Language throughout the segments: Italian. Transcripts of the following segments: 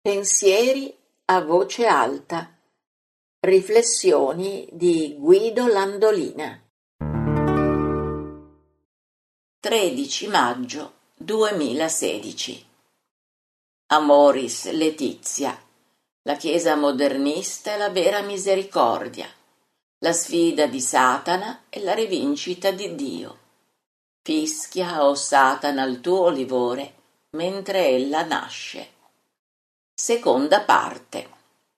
Pensieri a voce alta. Riflessioni di Guido Landolina. 13 maggio 2016. Amoris Laetitia. La Chiesa modernista è la vera misericordia, la sfida di Satana e la rivincita di Dio. Fischia, o Satana, il tuo olivore, mentre ella nasce. Seconda parte.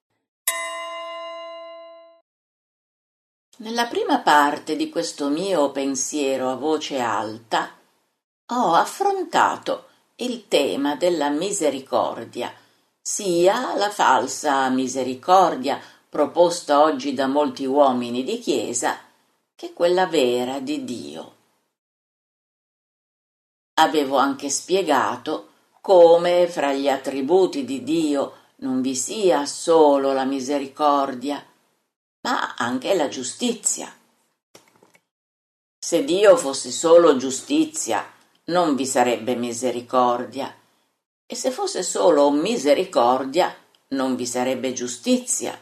Nella prima parte di questo mio pensiero a voce alta ho affrontato il tema della misericordia, sia la falsa misericordia proposta oggi da molti uomini di Chiesa, che quella vera di Dio. Avevo anche spiegato come fra gli attributi di Dio non vi sia solo la misericordia, ma anche la giustizia. Se Dio fosse solo giustizia, non vi sarebbe misericordia, e se fosse solo misericordia, non vi sarebbe giustizia.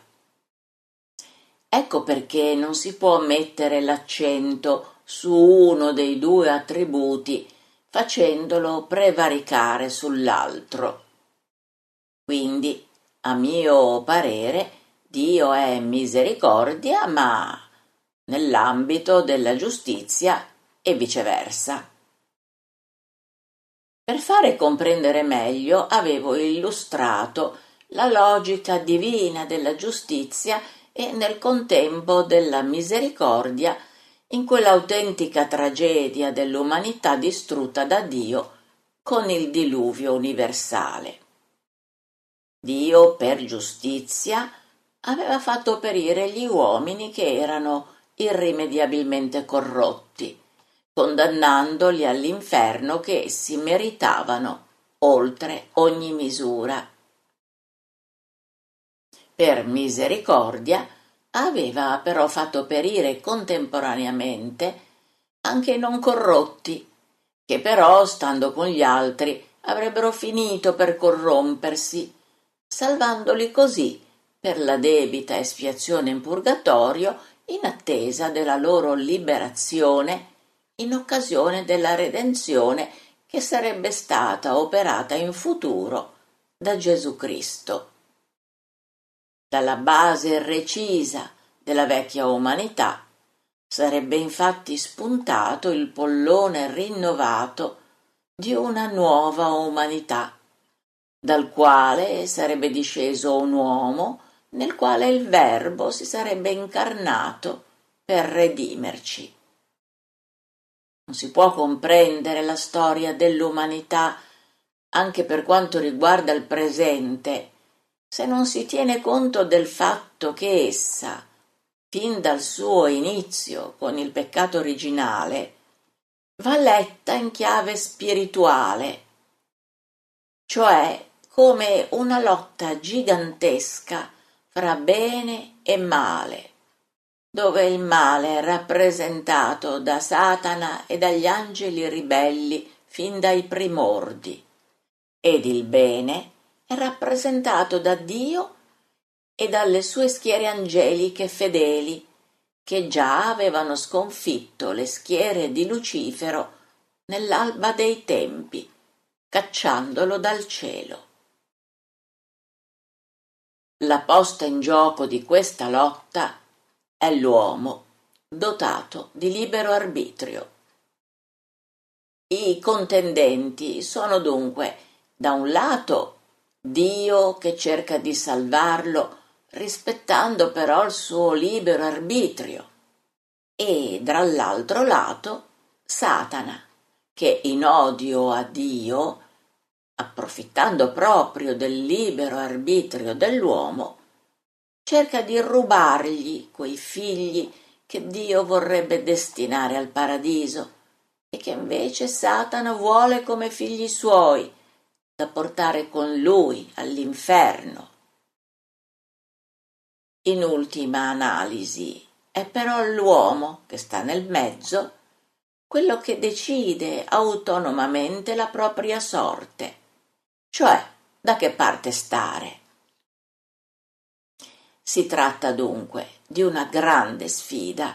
Ecco perché non si può mettere l'accento su uno dei due attributi facendolo prevaricare sull'altro. Quindi, a mio parere, Dio è misericordia, ma nell'ambito della giustizia e viceversa. Per fare comprendere meglio, avevo illustrato la logica divina della giustizia e nel contempo della misericordia in quell'autentica tragedia dell'umanità distrutta da Dio con il diluvio universale. Dio, per giustizia, aveva fatto perire gli uomini che erano irrimediabilmente corrotti, condannandoli all'inferno che essi meritavano oltre ogni misura. Per misericordia aveva però fatto perire contemporaneamente anche i non corrotti, che però, stando con gli altri, avrebbero finito per corrompersi, salvandoli così per la debita espiazione in purgatorio in attesa della loro liberazione in occasione della redenzione che sarebbe stata operata in futuro da Gesù Cristo. Dalla base recisa della vecchia umanità sarebbe infatti spuntato il pollone rinnovato di una nuova umanità, dal quale sarebbe disceso un uomo nel quale il Verbo si sarebbe incarnato per redimerci. Non si può comprendere la storia dell'umanità, anche per quanto riguarda il presente, se non si tiene conto del fatto che essa, fin dal suo inizio con il peccato originale, va letta in chiave spirituale, cioè come una lotta gigantesca fra bene e male, dove il male è rappresentato da Satana e dagli angeli ribelli fin dai primordi, ed il bene è rappresentato da Dio e dalle sue schiere angeliche fedeli, che già avevano sconfitto le schiere di Lucifero nell'alba dei tempi, cacciandolo dal cielo. La posta in gioco di questa lotta è l'uomo, dotato di libero arbitrio. I contendenti sono dunque, da un lato, Dio che cerca di salvarlo rispettando però il suo libero arbitrio, e dall'altro lato Satana che in odio a Dio, approfittando proprio del libero arbitrio dell'uomo, cerca di rubargli quei figli che Dio vorrebbe destinare al paradiso e che invece Satana vuole come figli suoi, da portare con lui all'inferno. In ultima analisi, è però l'uomo che sta nel mezzo quello che decide autonomamente la propria sorte, cioè da che parte stare. Si tratta dunque di una grande sfida.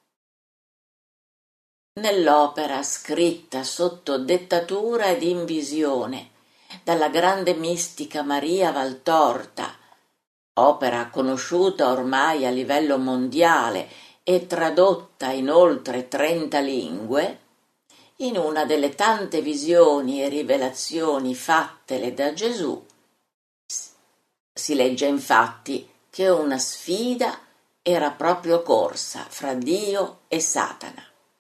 Nell'opera scritta sotto dettatura ed in visione dalla grande mistica Maria Valtorta, opera conosciuta ormai a livello mondiale e tradotta in oltre 30 lingue, in una delle tante visioni e rivelazioni fattele da Gesù, si legge infatti che una sfida era proprio corsa fra Dio e Satana.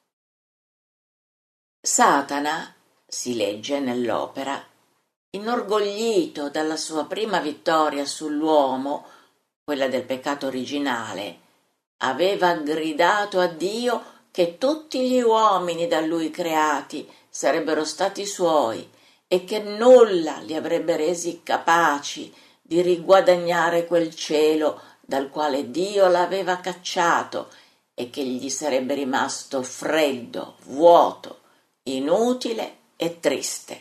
Satana, si legge nell'opera, inorgoglito dalla sua prima vittoria sull'uomo, quella del peccato originale, aveva gridato a Dio che tutti gli uomini da lui creati sarebbero stati suoi e che nulla li avrebbe resi capaci di riguadagnare quel cielo dal quale Dio l'aveva cacciato e che gli sarebbe rimasto freddo, vuoto, inutile e triste.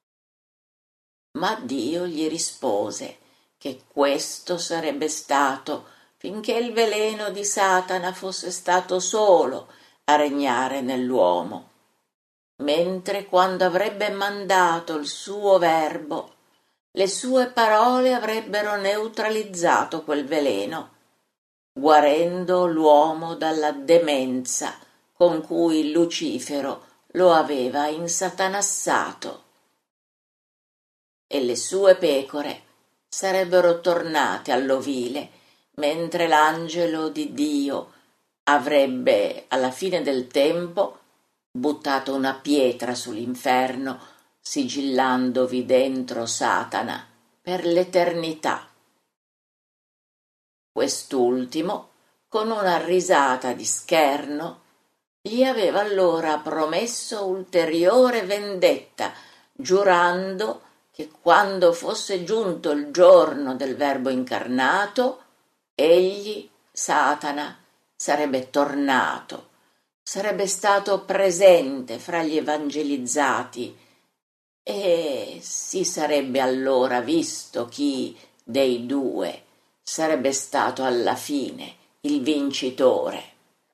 Ma Dio gli rispose che questo sarebbe stato finché il veleno di Satana fosse stato solo a regnare nell'uomo, mentre quando avrebbe mandato il suo verbo, le sue parole avrebbero neutralizzato quel veleno, guarendo l'uomo dalla demenza con cui Lucifero lo aveva insatanassato. E le sue pecore sarebbero tornate all'ovile, mentre l'angelo di Dio avrebbe, alla fine del tempo, buttato una pietra sull'inferno, sigillandovi dentro Satana per l'eternità. Quest'ultimo, con una risata di scherno, gli aveva allora promesso ulteriore vendetta, giurando che quando fosse giunto il giorno del Verbo incarnato, egli, Satana, sarebbe tornato, sarebbe stato presente fra gli evangelizzati e si sarebbe allora visto chi dei due sarebbe stato alla fine il vincitore.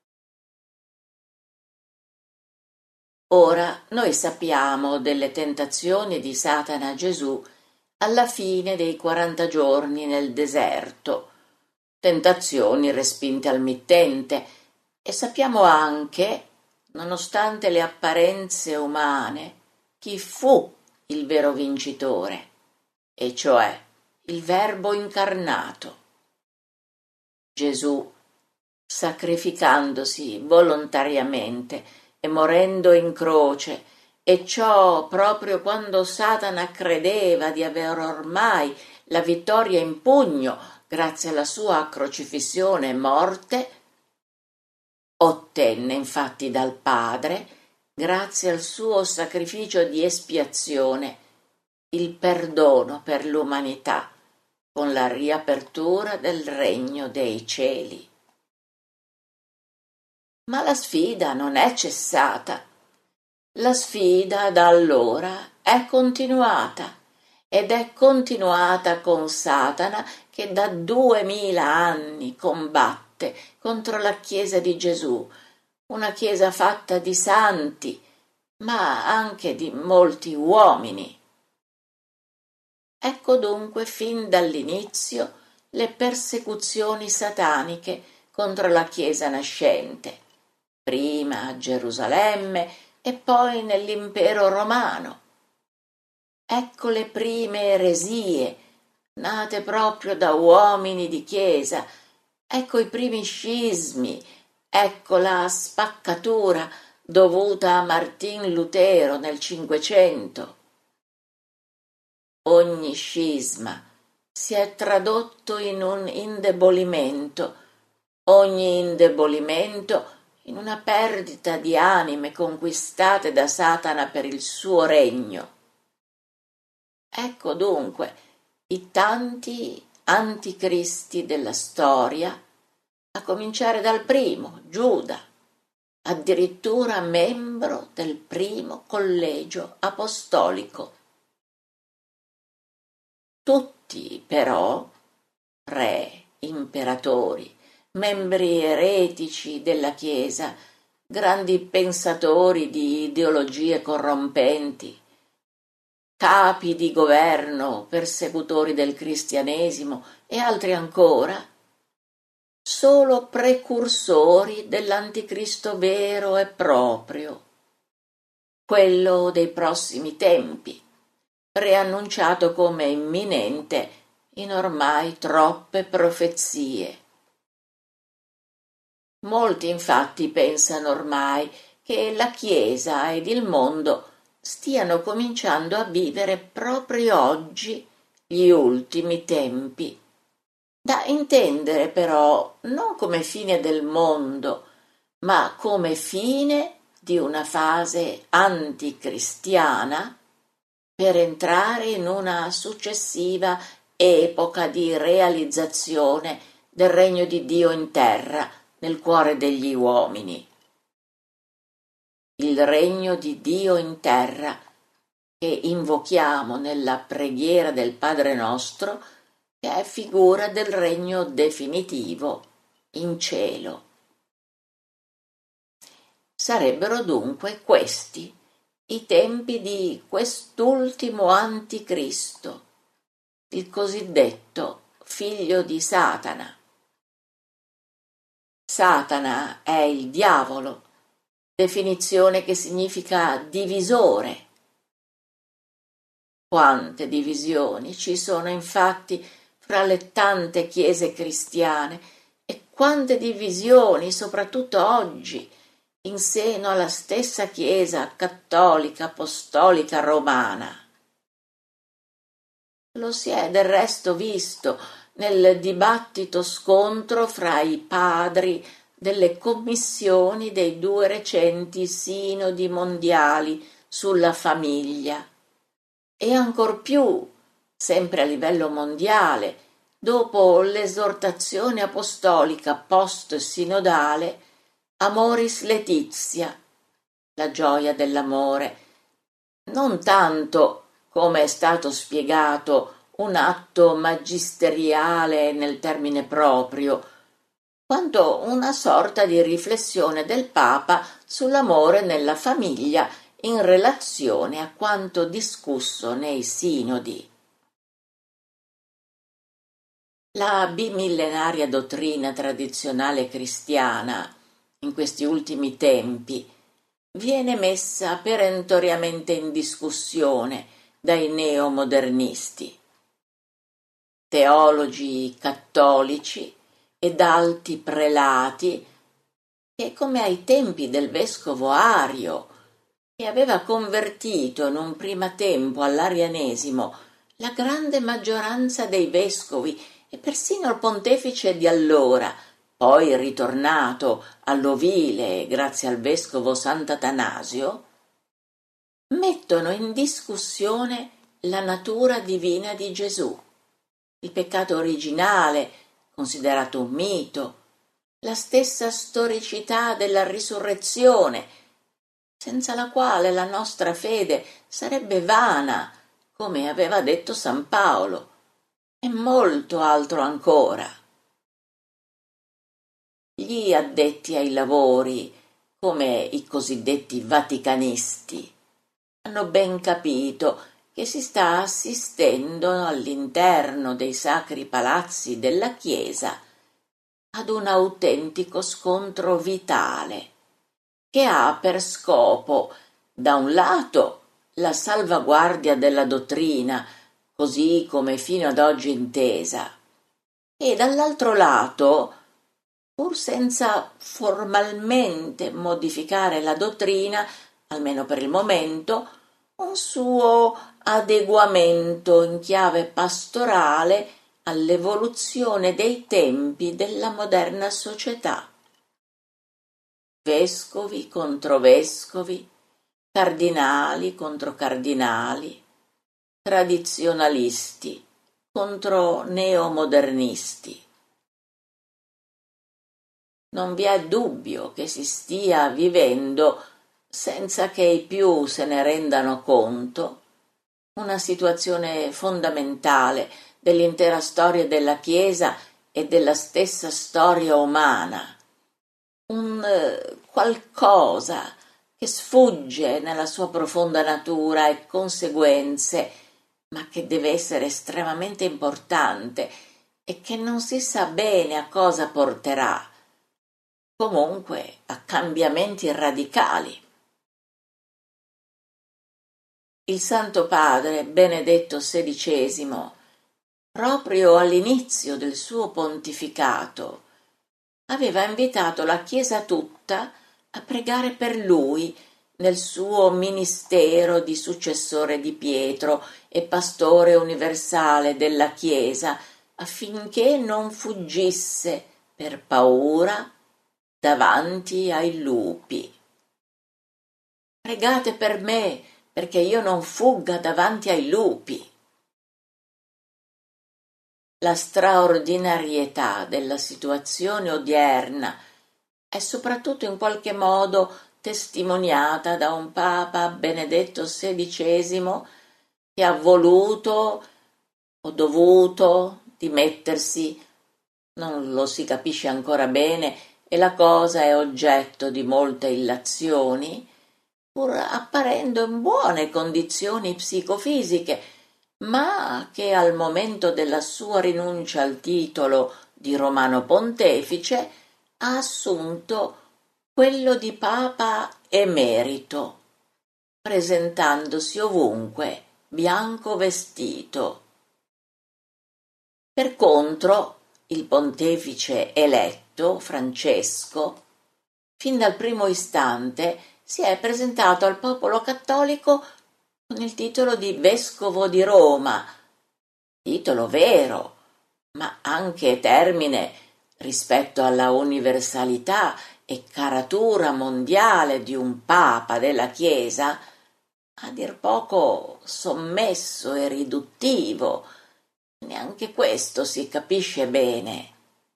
Ora noi sappiamo delle tentazioni di Satana a Gesù alla fine dei 40 giorni nel deserto, tentazioni respinte al mittente, e sappiamo anche, nonostante le apparenze umane, chi fu il vero vincitore, e cioè il Verbo incarnato. Gesù, sacrificandosi volontariamente e morendo in croce, e ciò proprio quando Satana credeva di aver ormai la vittoria in pugno grazie alla sua crocifissione e morte, ottenne infatti dal Padre, grazie al suo sacrificio di espiazione, il perdono per l'umanità con la riapertura del regno dei cieli. Ma la sfida non è cessata. La sfida da allora è continuata, ed è continuata con Satana che da 2000 anni combatte contro la Chiesa di Gesù, una Chiesa fatta di santi, ma anche di molti uomini. Ecco dunque fin dall'inizio le persecuzioni sataniche contro la Chiesa nascente, prima a Gerusalemme e poi nell'impero romano. Ecco le prime eresie, nate proprio da uomini di Chiesa, ecco i primi scismi, ecco la spaccatura dovuta a Martin Lutero nel Cinquecento. Ogni scisma si è tradotto in un indebolimento, ogni indebolimento in una perdita di anime conquistate da Satana per il suo regno. Ecco dunque i tanti anticristi della storia, a cominciare dal primo, Giuda, addirittura membro del primo collegio apostolico. Tutti, però, re, imperatori, membri eretici della Chiesa, grandi pensatori di ideologie corrompenti, capi di governo, persecutori del cristianesimo e altri ancora, solo precursori dell'anticristo vero e proprio, quello dei prossimi tempi, preannunciato come imminente in ormai troppe profezie. Molti infatti pensano ormai che la Chiesa ed il mondo stiano cominciando a vivere proprio oggi gli ultimi tempi. Da intendere però non come fine del mondo, ma come fine di una fase anticristiana per entrare in una successiva epoca di realizzazione del regno di Dio in terra, nel cuore degli uomini. Il regno di Dio in terra che invochiamo nella preghiera del Padre nostro, che è figura del regno definitivo in cielo. Sarebbero dunque questi i tempi di quest'ultimo anticristo, il cosiddetto figlio di Satana. Satana è il diavolo, definizione che significa divisore. Quante divisioni ci sono infatti fra le tante chiese cristiane e quante divisioni, soprattutto oggi, in seno alla stessa Chiesa cattolica apostolica romana. Lo si è del resto visto nel dibattito scontro fra i padri delle commissioni dei 2 recenti sinodi mondiali sulla famiglia e ancor più, sempre a livello mondiale, dopo l'esortazione apostolica post-sinodale Amoris Laetitia, la gioia dell'amore, non tanto, come è stato spiegato, un atto magisteriale nel termine proprio, quanto una sorta di riflessione del Papa sull'amore nella famiglia in relazione a quanto discusso nei sinodi. La bimillenaria dottrina tradizionale cristiana, in questi ultimi tempi, viene messa perentoriamente in discussione dai neomodernisti, teologi cattolici ed alti prelati che, come ai tempi del vescovo Ario, che aveva convertito in un prima tempo all'arianesimo la grande maggioranza dei vescovi e persino il pontefice di allora, poi ritornato all'ovile grazie al vescovo Sant'Atanasio, mettono in discussione la natura divina di Gesù, il peccato originale, considerato un mito, la stessa storicità della risurrezione, senza la quale la nostra fede sarebbe vana, come aveva detto San Paolo, e molto altro ancora. Gli addetti ai lavori, come i cosiddetti vaticanisti, hanno ben capito che si sta assistendo all'interno dei sacri palazzi della Chiesa ad un autentico scontro vitale che ha per scopo, da un lato, la salvaguardia della dottrina, così come fino ad oggi intesa, e dall'altro lato, pur senza formalmente modificare la dottrina, almeno per il momento, un suo adeguamento in chiave pastorale all'evoluzione dei tempi della moderna società. Vescovi contro vescovi, cardinali contro cardinali, tradizionalisti contro neomodernisti. Non vi è dubbio che si stia vivendo, senza che i più se ne rendano conto, una situazione fondamentale dell'intera storia della Chiesa e della stessa storia umana, un qualcosa che sfugge nella sua profonda natura e conseguenze, ma che deve essere estremamente importante e che non si sa bene a cosa porterà, comunque a cambiamenti radicali. Il Santo Padre Benedetto XVI, proprio all'inizio del suo pontificato, aveva invitato la Chiesa tutta a pregare per lui nel suo ministero di successore di Pietro e pastore universale della Chiesa, affinché non fuggisse per paura davanti ai lupi. Pregate per me, perché io non fugga davanti ai lupi. La straordinarietà della situazione odierna è soprattutto in qualche modo testimoniata da un Papa Benedetto XVI che ha voluto o dovuto dimettersi, non lo si capisce ancora bene e la cosa è oggetto di molte illazioni, pur apparendo in buone condizioni psicofisiche, ma che al momento della sua rinuncia al titolo di Romano Pontefice ha assunto quello di Papa emerito, presentandosi ovunque bianco vestito. Per contro, il pontefice eletto, Francesco, fin dal primo istante si è presentato al popolo cattolico con il titolo di Vescovo di Roma, titolo vero, ma anche termine rispetto alla universalità e caratura mondiale di un Papa della Chiesa, a dir poco sommesso e riduttivo. Neanche questo si capisce bene.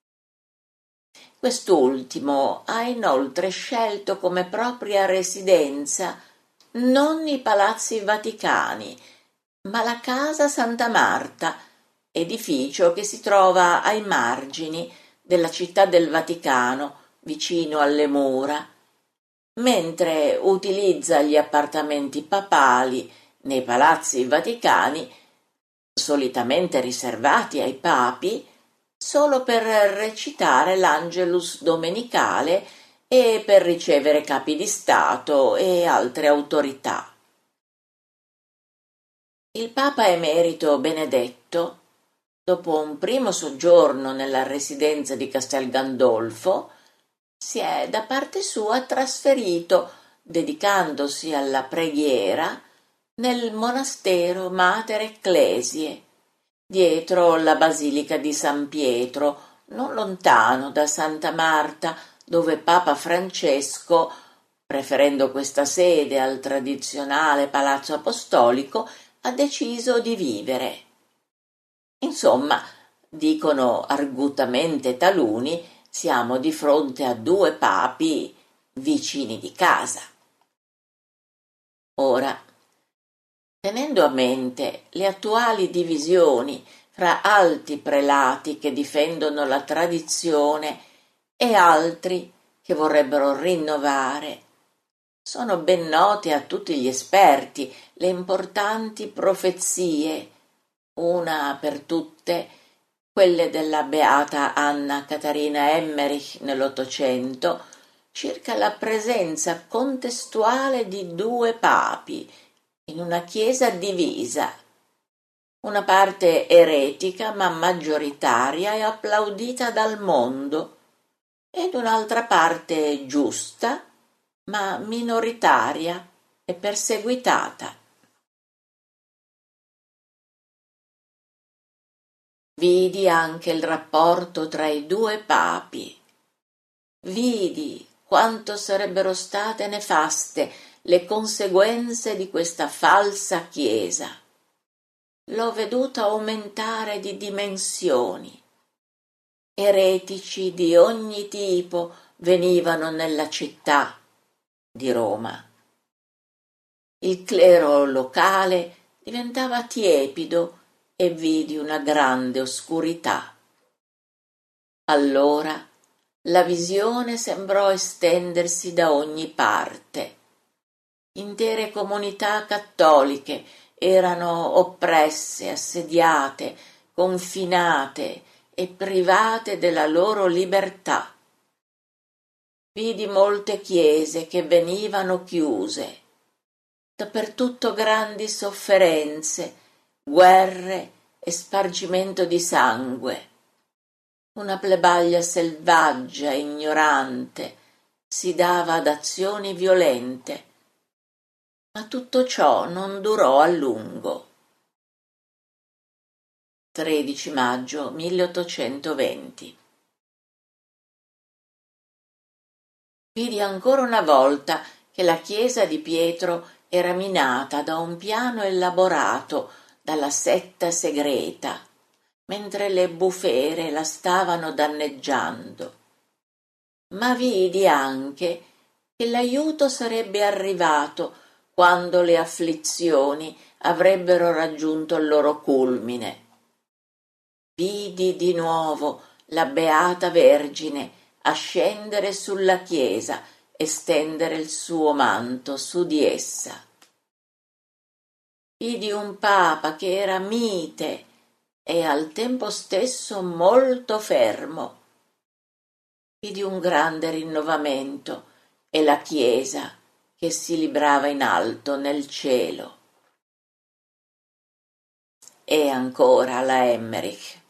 Quest'ultimo ha inoltre scelto come propria residenza non i palazzi vaticani, ma la Casa Santa Marta, edificio che si trova ai margini della città del Vaticano, vicino alle mura, mentre utilizza gli appartamenti papali nei palazzi vaticani, solitamente riservati ai papi, solo per recitare l'Angelus domenicale e per ricevere capi di Stato e altre autorità. Il Papa emerito Benedetto, dopo un primo soggiorno nella residenza di Castel Gandolfo, si è da parte sua trasferito, dedicandosi alla preghiera, nel monastero Mater Ecclesiae, dietro la Basilica di San Pietro, non lontano da Santa Marta, dove Papa Francesco, preferendo questa sede al tradizionale Palazzo Apostolico, ha deciso di vivere. Insomma, dicono argutamente taluni, siamo di fronte a due papi vicini di casa. Ora, tenendo a mente le attuali divisioni fra alti prelati che difendono la tradizione e altri che vorrebbero rinnovare, sono ben note a tutti gli esperti le importanti profezie, una per tutte quelle della beata Anna Catarina Emmerich nell'Ottocento, circa la presenza contestuale di due papi in una chiesa divisa, una parte eretica ma maggioritaria e applaudita dal mondo, ed un'altra parte giusta ma minoritaria e perseguitata. Vidi anche il rapporto tra i due papi. Vidi quanto sarebbero state nefaste le conseguenze di questa falsa Chiesa. L'ho veduta aumentare di dimensioni. Eretici di ogni tipo venivano nella città di Roma. Il clero locale diventava tiepido e vidi una grande oscurità. Allora la visione sembrò estendersi da ogni parte. Intere comunità cattoliche erano oppresse, assediate, confinate e private della loro libertà. Vidi molte chiese che venivano chiuse, dappertutto grandi sofferenze, guerre e spargimento di sangue. Una plebaglia selvaggia e ignorante si dava ad azioni violente, ma tutto ciò non durò a lungo. 13 maggio 1820. Vidi ancora una volta che la chiesa di Pietro era minata da un piano elaborato dalla setta segreta, mentre le bufere la stavano danneggiando. Ma vidi anche che l'aiuto sarebbe arrivato quando le afflizioni avrebbero raggiunto il loro culmine. Vidi di nuovo la Beata Vergine ascendere sulla chiesa e stendere il suo manto su di essa. Vidi un Papa che era mite e al tempo stesso molto fermo. Vidi un grande rinnovamento e la Chiesa che si librava in alto nel cielo. E ancora la Emmerich.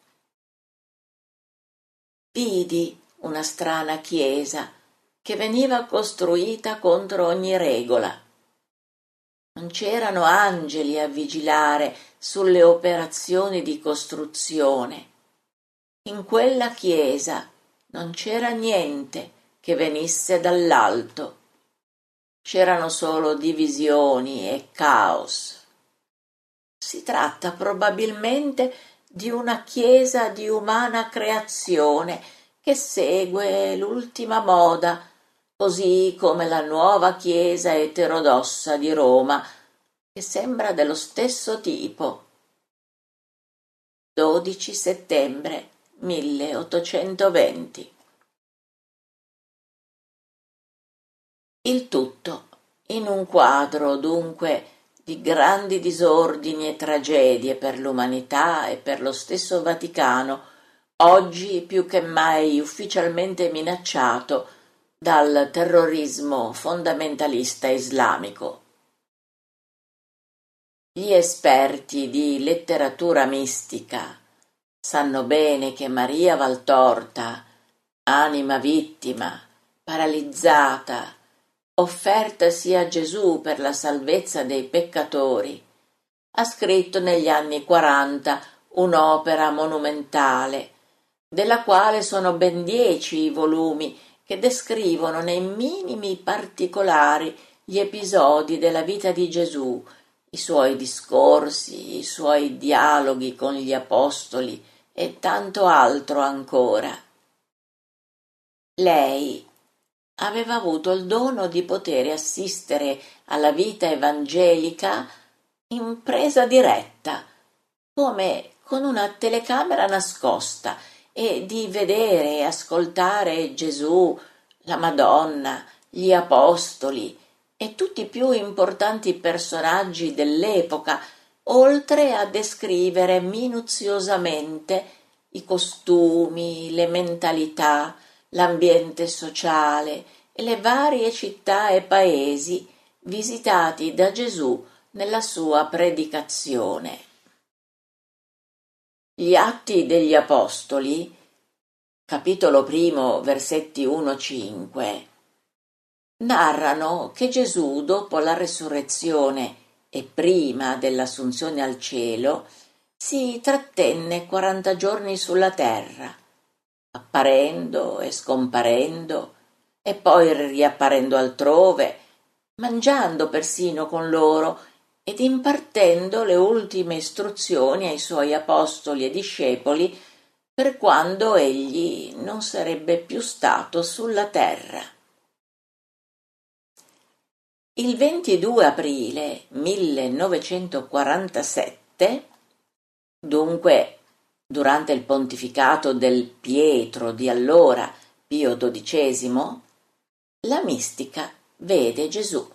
Vidi una strana chiesa che veniva costruita contro ogni regola. Non c'erano angeli a vigilare sulle operazioni di costruzione. In quella chiesa non c'era niente che venisse dall'alto. C'erano solo divisioni e caos. Si tratta probabilmente di una chiesa di umana creazione che segue l'ultima moda, così come la nuova chiesa eterodossa di Roma, che sembra dello stesso tipo. 12 settembre 1820. Il tutto in un quadro, dunque, di grandi disordini e tragedie per l'umanità e per lo stesso Vaticano, oggi più che mai ufficialmente minacciato dal terrorismo fondamentalista islamico. Gli esperti di letteratura mistica sanno bene che Maria Valtorta, anima vittima, paralizzata, offertasi a Gesù per la salvezza dei peccatori, ha scritto negli anni 40 un'opera monumentale, della quale sono ben 10 i volumi che descrivono nei minimi particolari gli episodi della vita di Gesù, i suoi discorsi, i suoi dialoghi con gli apostoli e tanto altro ancora. Lei aveva avuto il dono di poter assistere alla vita evangelica in presa diretta, come con una telecamera nascosta, e di vedere e ascoltare Gesù, la Madonna, gli apostoli e tutti i più importanti personaggi dell'epoca, oltre a descrivere minuziosamente i costumi, le mentalità, l'ambiente sociale e le varie città e paesi visitati da Gesù nella sua predicazione. Gli Atti degli Apostoli, capitolo 1, versetti 1-5, narrano che Gesù, dopo la resurrezione e prima dell'assunzione al cielo, si trattenne 40 giorni sulla terra, apparendo e scomparendo, e poi riapparendo altrove, mangiando persino con loro ed impartendo le ultime istruzioni ai suoi apostoli e discepoli per quando egli non sarebbe più stato sulla terra. Il 22 aprile 1947, dunque durante il pontificato del Pietro di allora, Pio XII, la mistica vede Gesù.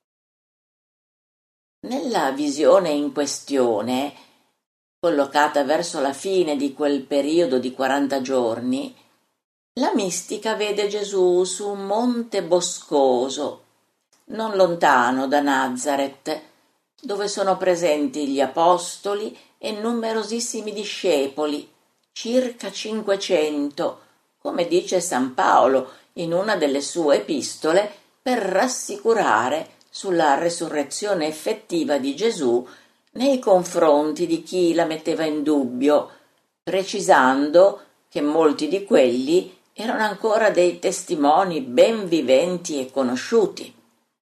Nella visione in questione, collocata verso la fine di quel periodo di 40 giorni, la mistica vede Gesù su un monte boscoso, non lontano da Nazaret, dove sono presenti gli apostoli e numerosissimi discepoli, circa 500, come dice San Paolo in una delle sue epistole, per rassicurare sulla resurrezione effettiva di Gesù nei confronti di chi la metteva in dubbio, precisando che molti di quelli erano ancora dei testimoni ben viventi e conosciuti.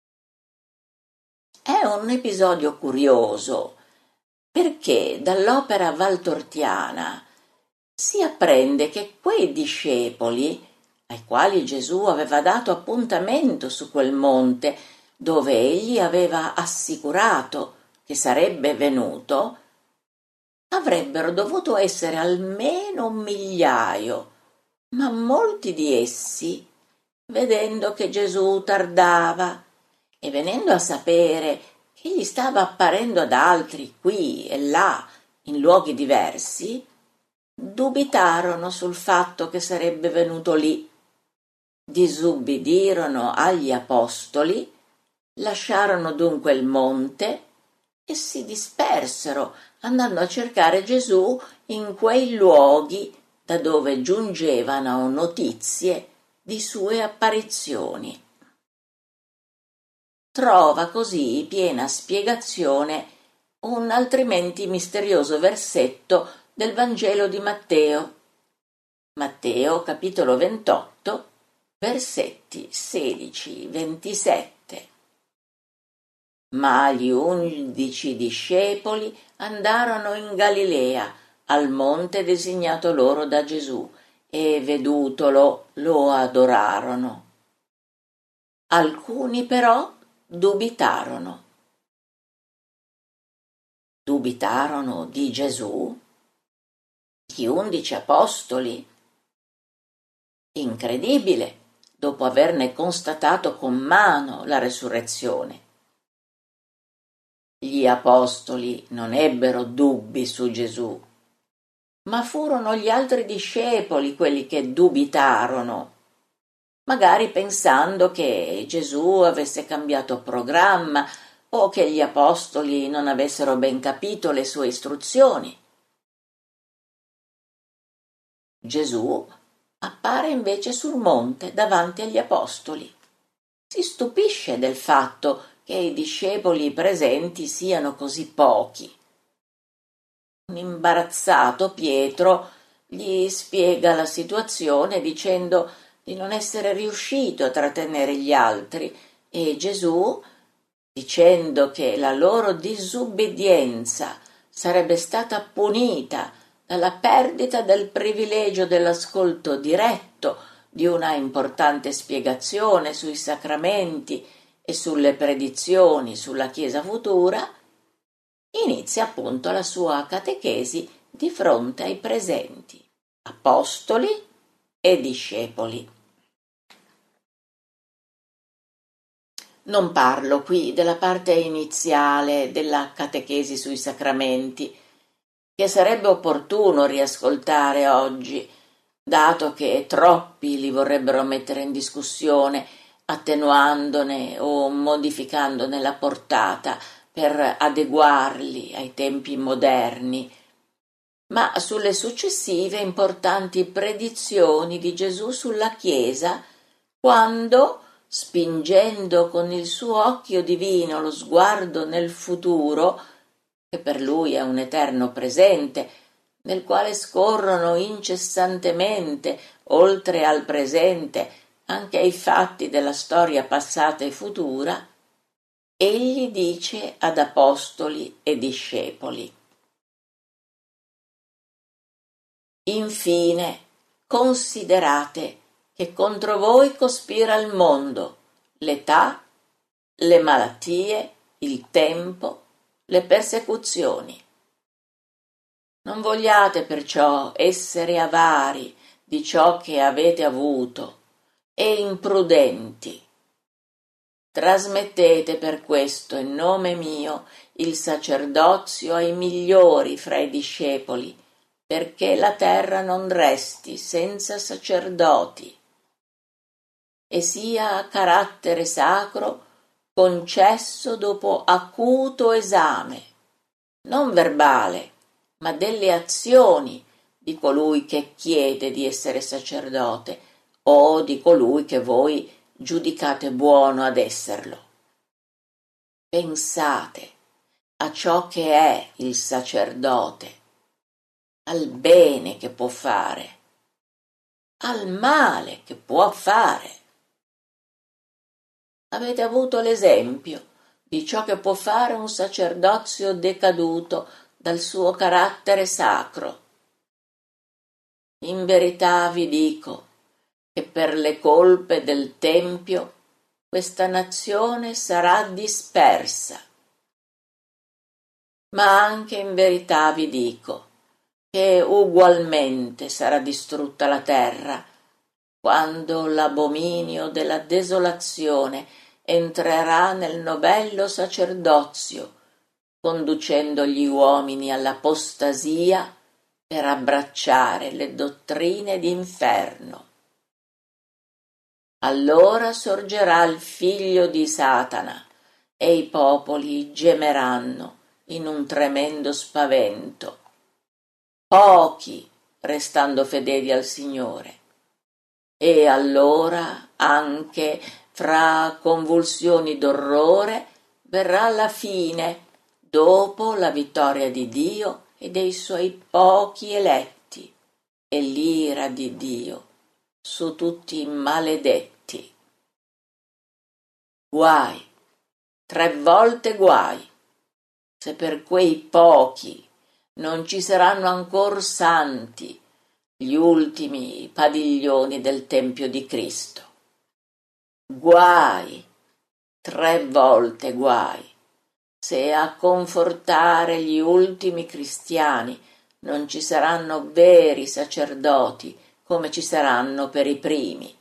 È un episodio curioso, perché dall'opera valtortiana si apprende che quei discepoli, ai quali Gesù aveva dato appuntamento su quel monte, dove egli aveva assicurato che sarebbe venuto, avrebbero dovuto essere almeno 1 migliaio, ma molti di essi, vedendo che Gesù tardava e venendo a sapere che gli stava apparendo ad altri qui e là in luoghi diversi, dubitarono sul fatto che sarebbe venuto lì, disubbidirono agli apostoli, lasciarono dunque il monte e si dispersero, andando a cercare Gesù in quei luoghi da dove giungevano notizie di sue apparizioni. Trova così piena spiegazione un altrimenti misterioso versetto del Vangelo di Matteo. Matteo, capitolo 28, versetti 16-27. Ma gli 11 discepoli andarono in Galilea, al monte designato loro da Gesù, e vedutolo lo adorarono. Alcuni però dubitarono. Dubitarono di Gesù? Gli 11 apostoli? Incredibile, dopo averne constatato con mano la resurrezione. Gli apostoli non ebbero dubbi su Gesù, ma furono gli altri discepoli quelli che dubitarono, magari pensando che Gesù avesse cambiato programma o che gli apostoli non avessero ben capito le sue istruzioni. Gesù appare invece sul monte davanti agli apostoli. Si stupisce del fatto che i discepoli presenti siano così pochi. Un imbarazzato Pietro gli spiega la situazione dicendo di non essere riuscito a trattenere gli altri e Gesù, dicendo che la loro disobbedienza sarebbe stata punita dalla perdita del privilegio dell'ascolto diretto di una importante spiegazione sui sacramenti e sulle predizioni sulla Chiesa futura, inizia appunto la sua catechesi di fronte ai presenti, apostoli e discepoli. Non parlo qui della parte iniziale della catechesi sui sacramenti, che sarebbe opportuno riascoltare oggi, dato che troppi li vorrebbero mettere in discussione, attenuandone o modificandone la portata per adeguarli ai tempi moderni, ma sulle successive importanti predizioni di Gesù sulla Chiesa, quando, spingendo con il suo occhio divino lo sguardo nel futuro, che per lui è un eterno presente, nel quale scorrono incessantemente, oltre al presente, anche ai fatti della storia passata e futura, egli dice ad apostoli e discepoli: infine, considerate che contro voi cospira il mondo, l'età, le malattie, il tempo, le persecuzioni. Non vogliate perciò essere avari di ciò che avete avuto e imprudenti. Trasmettete per questo in nome mio il sacerdozio ai migliori fra i discepoli, perché la terra non resti senza sacerdoti e sia a carattere sacro concesso dopo acuto esame, non verbale, ma delle azioni di colui che chiede di essere sacerdote o di colui che voi giudicate buono ad esserlo. Pensate a ciò che è il sacerdote, al bene che può fare, al male che può fare. Avete avuto l'esempio di ciò che può fare un sacerdozio decaduto dal suo carattere sacro. In verità vi dico che per le colpe del Tempio questa nazione sarà dispersa. Ma anche in verità vi dico che ugualmente sarà distrutta la terra quando l'abominio della desolazione entrerà nel novello sacerdozio, conducendo gli uomini all'apostasia per abbracciare le dottrine d'inferno. Allora sorgerà il figlio di Satana e i popoli gemeranno in un tremendo spavento, pochi restando fedeli al Signore. E allora anche fra convulsioni d'orrore verrà la fine, dopo la vittoria di Dio e dei suoi pochi eletti, e l'ira di Dio su tutti i maledetti. Guai, 3 volte guai, se per quei pochi non ci saranno ancor santi, gli ultimi padiglioni del Tempio di Cristo. Guai, 3 volte guai, se a confortare gli ultimi cristiani non ci saranno veri sacerdoti come ci saranno per i primi.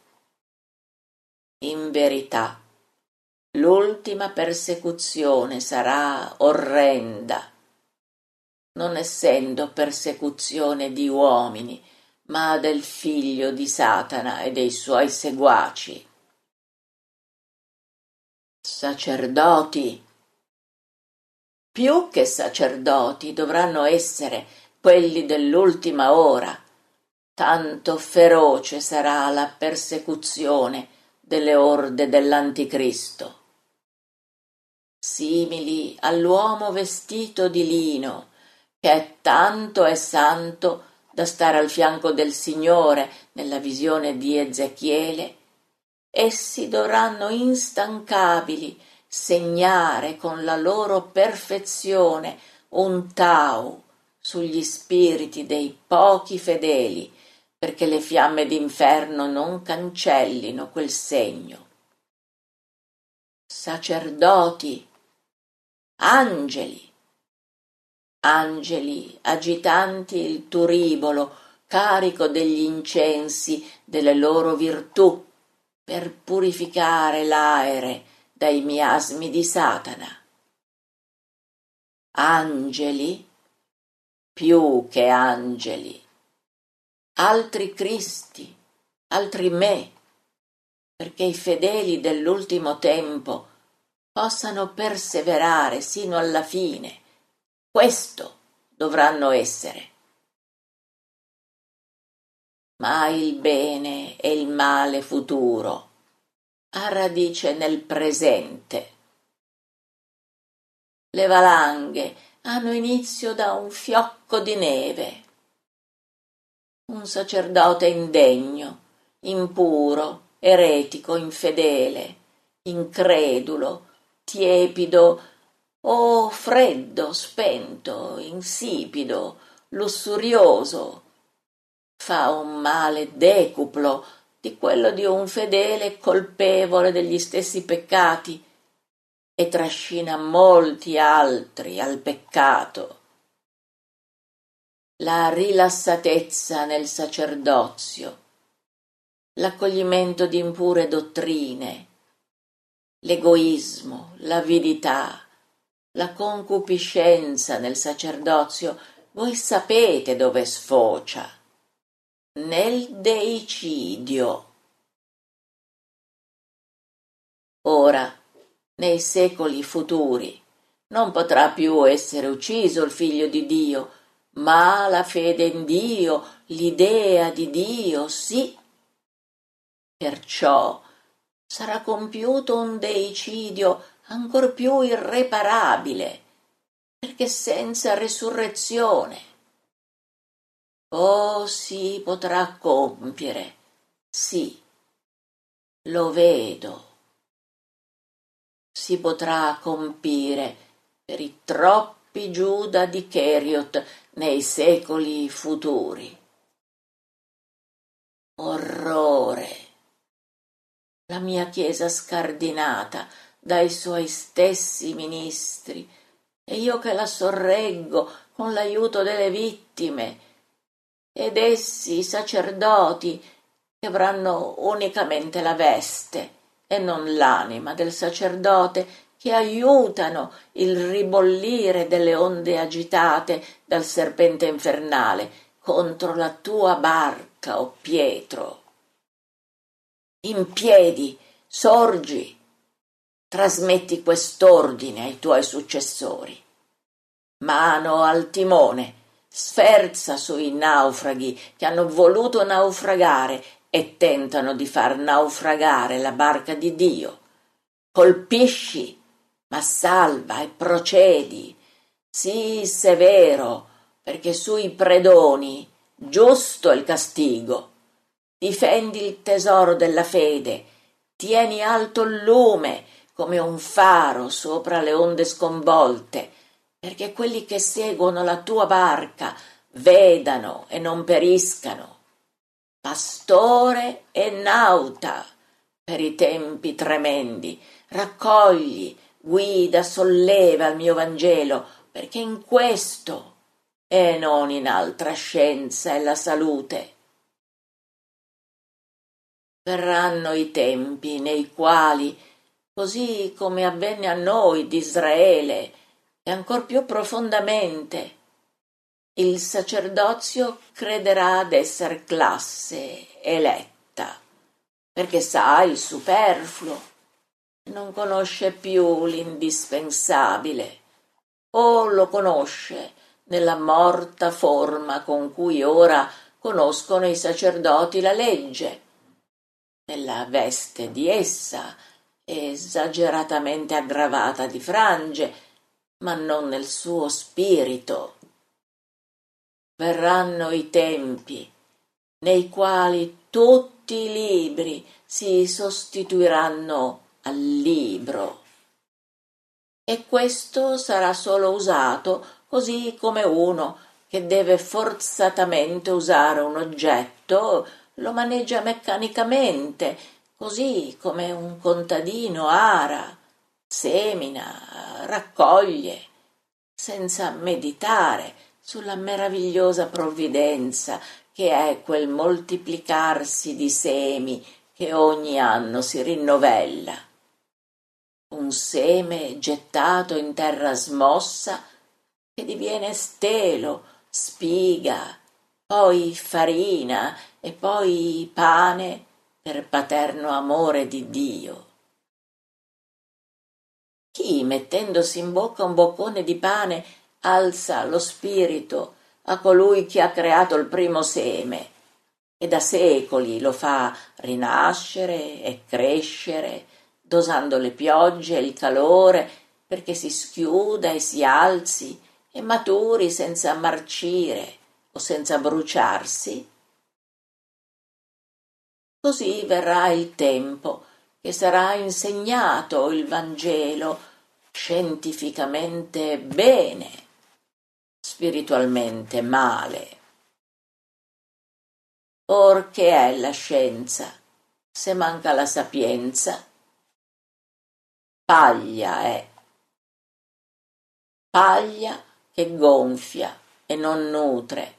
In verità, l'ultima persecuzione sarà orrenda, non essendo persecuzione di uomini, ma del figlio di Satana e dei suoi seguaci. Sacerdoti, più che sacerdoti dovranno essere quelli dell'ultima ora, tanto feroce sarà la persecuzione delle orde dell'Anticristo. Simili all'uomo vestito di lino, che è tanto e santo da stare al fianco del Signore nella visione di Ezechiele, essi dovranno instancabili segnare con la loro perfezione un tau sugli spiriti dei pochi fedeli, perché le fiamme d'inferno non cancellino quel segno. Sacerdoti, angeli agitanti il turibolo carico degli incensi delle loro virtù per purificare l'aere dai miasmi di Satana. Angeli, più che angeli, altri Cristi, altri me, perché i fedeli dell'ultimo tempo possano perseverare sino alla fine. Questo dovranno essere. Ma il bene e il male futuro ha radice nel presente. Le valanghe hanno inizio da un fiocco di neve. Un sacerdote indegno, impuro, eretico, infedele, incredulo, tiepido o freddo, spento, insipido, lussurioso, fa un male decuplo di quello di un fedele colpevole degli stessi peccati e trascina molti altri al peccato. La rilassatezza nel sacerdozio, l'accoglimento di impure dottrine, l'egoismo, l'avidità, la concupiscenza nel sacerdozio, voi sapete dove sfocia? Nel deicidio. Ora, nei secoli futuri, non potrà più essere ucciso il Figlio di Dio, ma la fede in Dio, l'idea di Dio, sì. Perciò sarà compiuto un deicidio ancor più irreparabile, perché senza resurrezione. Oh, si potrà compiere, sì, lo vedo. Si potrà compire per i troppi Giuda di Cheriot nei secoli futuri. Orrore! La mia Chiesa scardinata dai suoi stessi ministri, e io che la sorreggo con l'aiuto delle vittime, ed essi, i sacerdoti, che avranno unicamente la veste e non l'anima del sacerdote, che aiutano il ribollire delle onde agitate dal serpente infernale contro la tua barca, o Pietro. In piedi, sorgi, trasmetti quest'ordine ai tuoi successori. Mano al timone, sferza sui naufraghi che hanno voluto naufragare e tentano di far naufragare la barca di Dio. Colpisci, ma salva e procedi. Sii severo, perché sui predoni giusto è il castigo. Difendi il tesoro della fede, tieni alto il lume come un faro sopra le onde sconvolte, perché quelli che seguono la tua barca vedano e non periscano. Pastore e nauta per i tempi tremendi, raccogli, guida, solleva il mio Vangelo, perché in questo e non in altra scienza è la salute. Verranno i tempi nei quali, così come avvenne a noi di Israele, e ancor più profondamente, il sacerdozio crederà d'esser classe eletta, perché sa il superfluo, non conosce più l'indispensabile, o lo conosce nella morta forma con cui ora conoscono i sacerdoti la legge, nella veste di essa, esageratamente aggravata di frange, ma non nel suo spirito. Verranno i tempi nei quali tutti i libri si sostituiranno al libro, e questo sarà solo usato così come uno che deve forzatamente usare un oggetto lo maneggia meccanicamente, così come un contadino ara, semina, raccoglie, senza meditare sulla meravigliosa provvidenza che è quel moltiplicarsi di semi che ogni anno si rinnovella. Un seme gettato in terra smossa che diviene stelo, spiga, poi farina e poi pane per paterno amore di Dio. Chi, mettendosi in bocca un boccone di pane, alza lo spirito a colui che ha creato il primo seme e da secoli lo fa rinascere e crescere, dosando le piogge e il calore, perché si schiuda e si alzi e maturi senza marcire o senza bruciarsi? Così verrà il tempo che sarà insegnato il Vangelo scientificamente bene, spiritualmente male. Or che è la scienza, se manca la sapienza? Paglia è. paglia che gonfia e non nutre.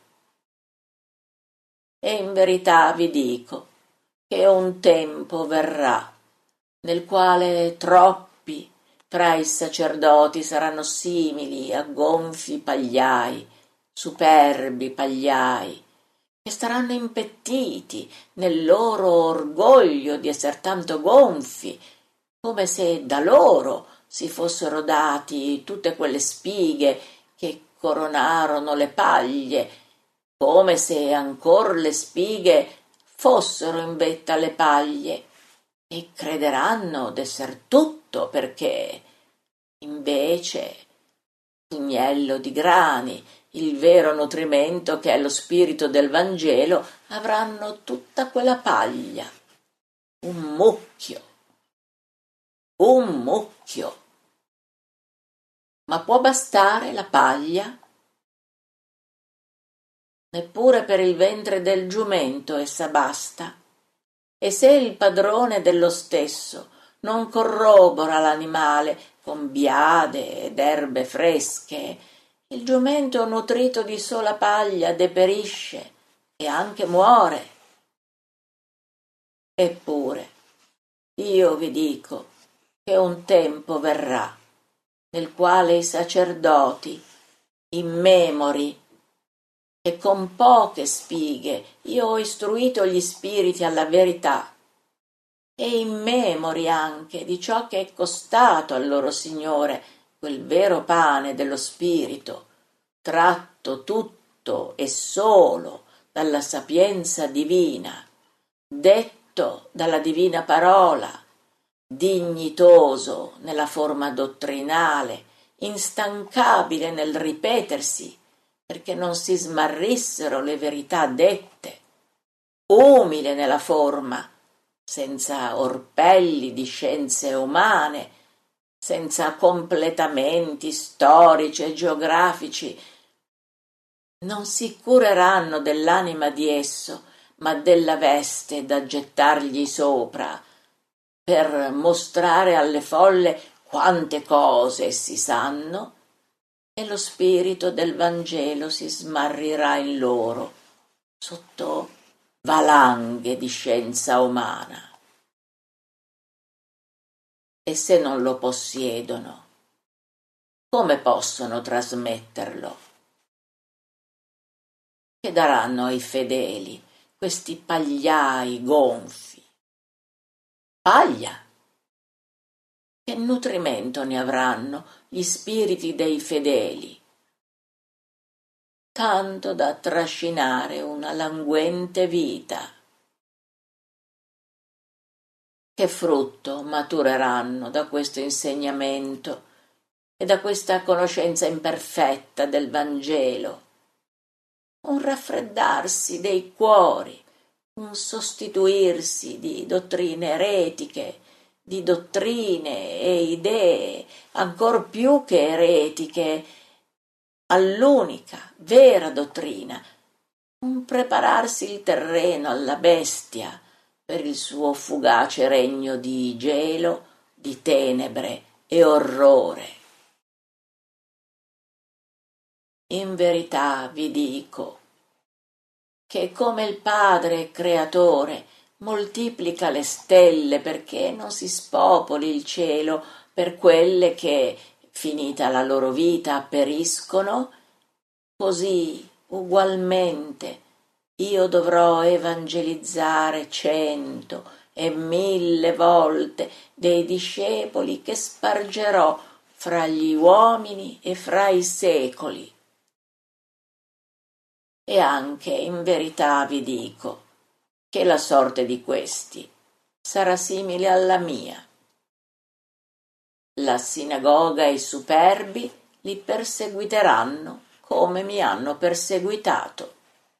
E in verità vi dico che un tempo verrà nel quale troppi tra i sacerdoti saranno simili a gonfi pagliai, superbi pagliai, che staranno impettiti nel loro orgoglio di esser tanto gonfi, come se da loro si fossero dati tutte quelle spighe che coronarono le paglie, come se ancor le spighe fossero in vetta alle paglie, e crederanno d'esser tutto perché invece pugnello di grani, il vero nutrimento che è lo spirito del Vangelo, avranno tutta quella paglia, un mucchio, un mucchio. Ma può bastare la paglia? Neppure per il ventre del giumento essa basta. E se il padrone dello stesso non corrobora l'animale con biade ed erbe fresche, il giumento nutrito di sola paglia deperisce e anche muore. Eppure io vi dico che un tempo verrà nel quale i sacerdoti, immemori, e con poche spighe io ho istruito gli spiriti alla verità, e immemori anche di ciò che è costato al loro Signore quel vero pane dello spirito, tratto tutto e solo dalla sapienza divina, detto dalla divina parola, dignitoso nella forma dottrinale, instancabile nel ripetersi, perché non si smarrissero le verità dette, umile nella forma, senza orpelli di scienze umane, senza completamenti storici e geografici. Non si cureranno dell'anima di esso, ma della veste da gettargli sopra, per mostrare alle folle quante cose essi sanno, e lo spirito del Vangelo si smarrirà in loro sotto valanghe di scienza umana. E se non lo possiedono, come possono trasmetterlo? Che daranno ai fedeli questi pagliai gonfi? Paglia! Che nutrimento ne avranno gli spiriti dei fedeli? Tanto da trascinare una languente vita. Che frutto matureranno da questo insegnamento e da questa conoscenza imperfetta del Vangelo? Un raffreddarsi dei cuori, un sostituirsi di dottrine eretiche, di dottrine e idee ancor più che eretiche all'unica vera dottrina, un prepararsi il terreno alla bestia per il suo fugace regno di gelo, di tenebre e orrore. In verità vi dico che come il Padre Creatore moltiplica le stelle perché non si spopoli il cielo per quelle che, finita la loro vita, periscono, così ugualmente io dovrò evangelizzare 100 e 1000 volte dei discepoli che spargerò fra gli uomini e fra i secoli. E anche in verità vi dico che la sorte di questi sarà simile alla mia. La sinagoga e i superbi li perseguiteranno come mi hanno perseguitato.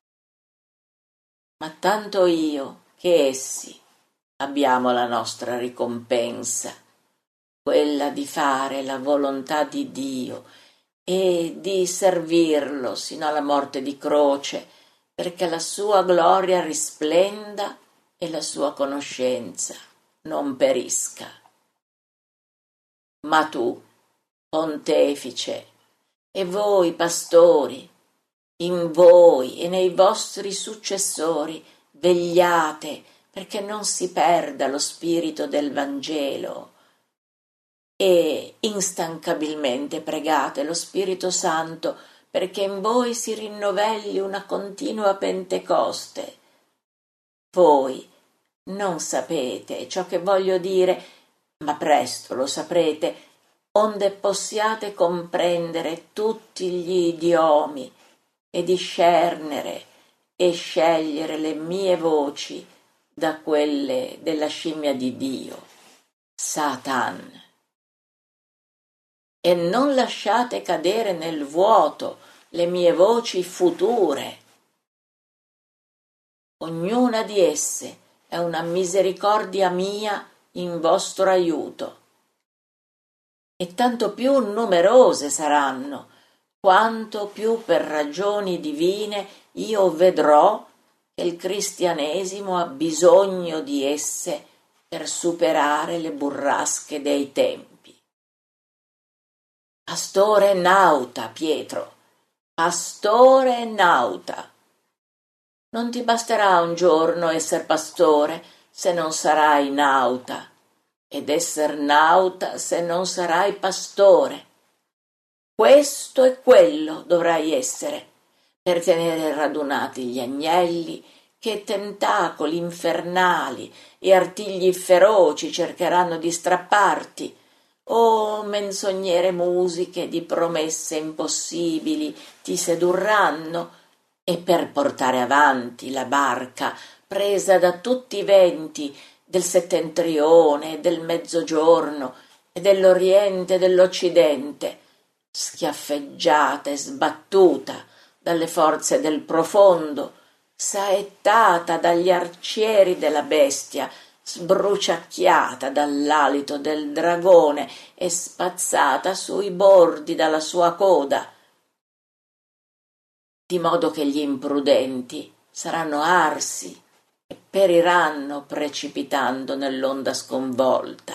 Ma tanto io che essi abbiamo la nostra ricompensa, quella di fare la volontà di Dio e di servirlo sino alla morte di croce, perché la sua gloria risplenda e la sua conoscenza non perisca. Ma tu, pontefice, E voi, pastori, in voi e nei vostri successori, vegliate perché non si perda lo spirito del Vangelo e instancabilmente pregate lo Spirito Santo perché in voi si rinnovelli una continua Pentecoste. Voi non sapete ciò che voglio dire, ma presto lo saprete, onde possiate comprendere tutti gli idiomi e discernere e scegliere le mie voci da quelle della scimmia di Dio, Satan. E non lasciate cadere nel vuoto le mie voci future. Ognuna di esse è una misericordia mia in vostro aiuto. E tanto più numerose saranno, quanto più per ragioni divine io vedrò che il cristianesimo ha bisogno di esse per superare le burrasche dei tempi. Pastore nauta, Pietro, pastore nauta. Non ti basterà un giorno esser pastore se non sarai nauta, ed esser nauta se non sarai pastore. Questo e quello dovrai essere, per tenere radunati gli agnelli che tentacoli infernali e artigli feroci cercheranno di strapparti, o menzognere musiche di promesse impossibili ti sedurranno, e per portare avanti la barca presa da tutti i venti del settentrione e del mezzogiorno e dell'oriente e dell'occidente, schiaffeggiata e sbattuta dalle forze del profondo, saettata dagli arcieri della bestia, sbruciacchiata dall'alito del dragone e spazzata sui bordi dalla sua coda, di modo che gli imprudenti saranno arsi e periranno precipitando nell'onda sconvolta.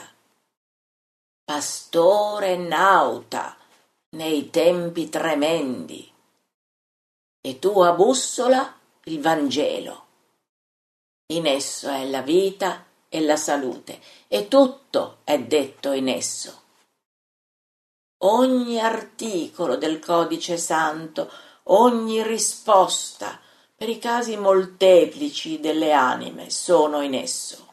Pastore nauta nei tempi tremendi, e tua bussola il Vangelo. In esso è la vita e la salute, e tutto è detto in esso. Ogni articolo del Codice Santo, ogni risposta per i casi molteplici delle anime sono in esso.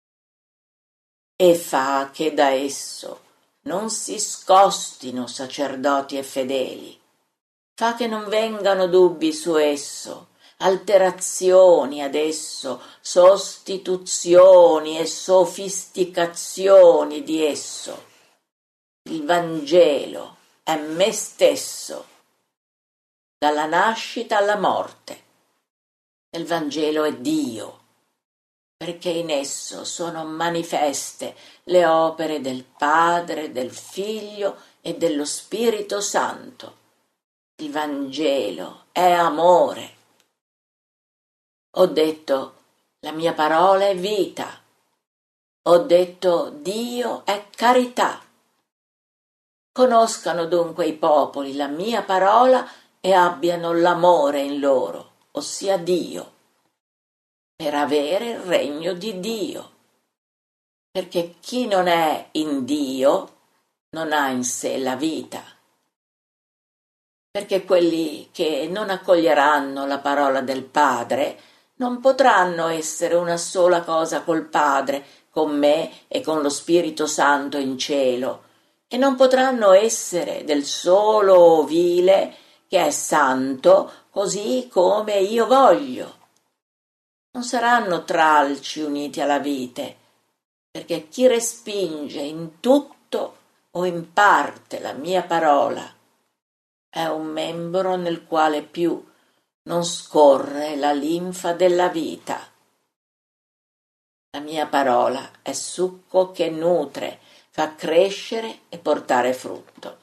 E fa che da esso non si scostino sacerdoti e fedeli, fa che non vengano dubbi su esso, alterazioni ad esso, sostituzioni e sofisticazioni di esso. Il Vangelo è me stesso, dalla nascita alla morte. Il Vangelo è Dio, perché in esso sono manifeste le opere del Padre, del Figlio e dello Spirito Santo. Il Vangelo è amore. Ho detto, la mia parola è vita. Ho detto, Dio è carità. Conoscano dunque i popoli la mia parola e abbiano l'amore in loro, ossia Dio, per avere il regno di Dio. Perché chi non è in Dio non ha in sé la vita. Perché quelli che non accoglieranno la parola del Padre non potranno essere una sola cosa col Padre, con me e con lo Spirito Santo in cielo, e non potranno essere del solo ovile che è santo così come io voglio. Non saranno tralci uniti alla vite, perché chi respinge in tutto o in parte la mia parola è un membro nel quale più non scorre la linfa della vita. La mia parola è succo che nutre, fa crescere e portare frutto.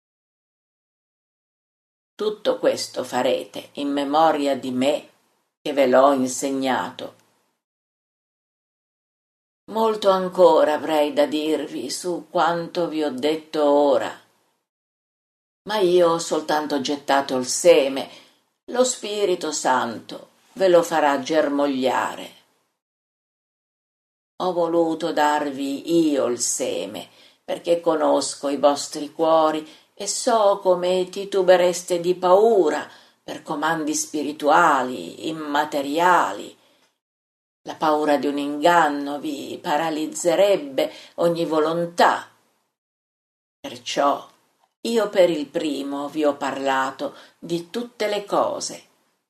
Tutto questo farete in memoria di me che ve l'ho insegnato. Molto ancora avrei da dirvi su quanto vi ho detto ora, ma io ho soltanto gettato il seme. Lo Spirito Santo ve lo farà germogliare. Ho voluto darvi io il seme, perché conosco i vostri cuori e so come titubereste di paura per comandi spirituali, immateriali. La paura di un inganno vi paralizzerebbe ogni volontà. Perciò io per il primo vi ho parlato di tutte le cose.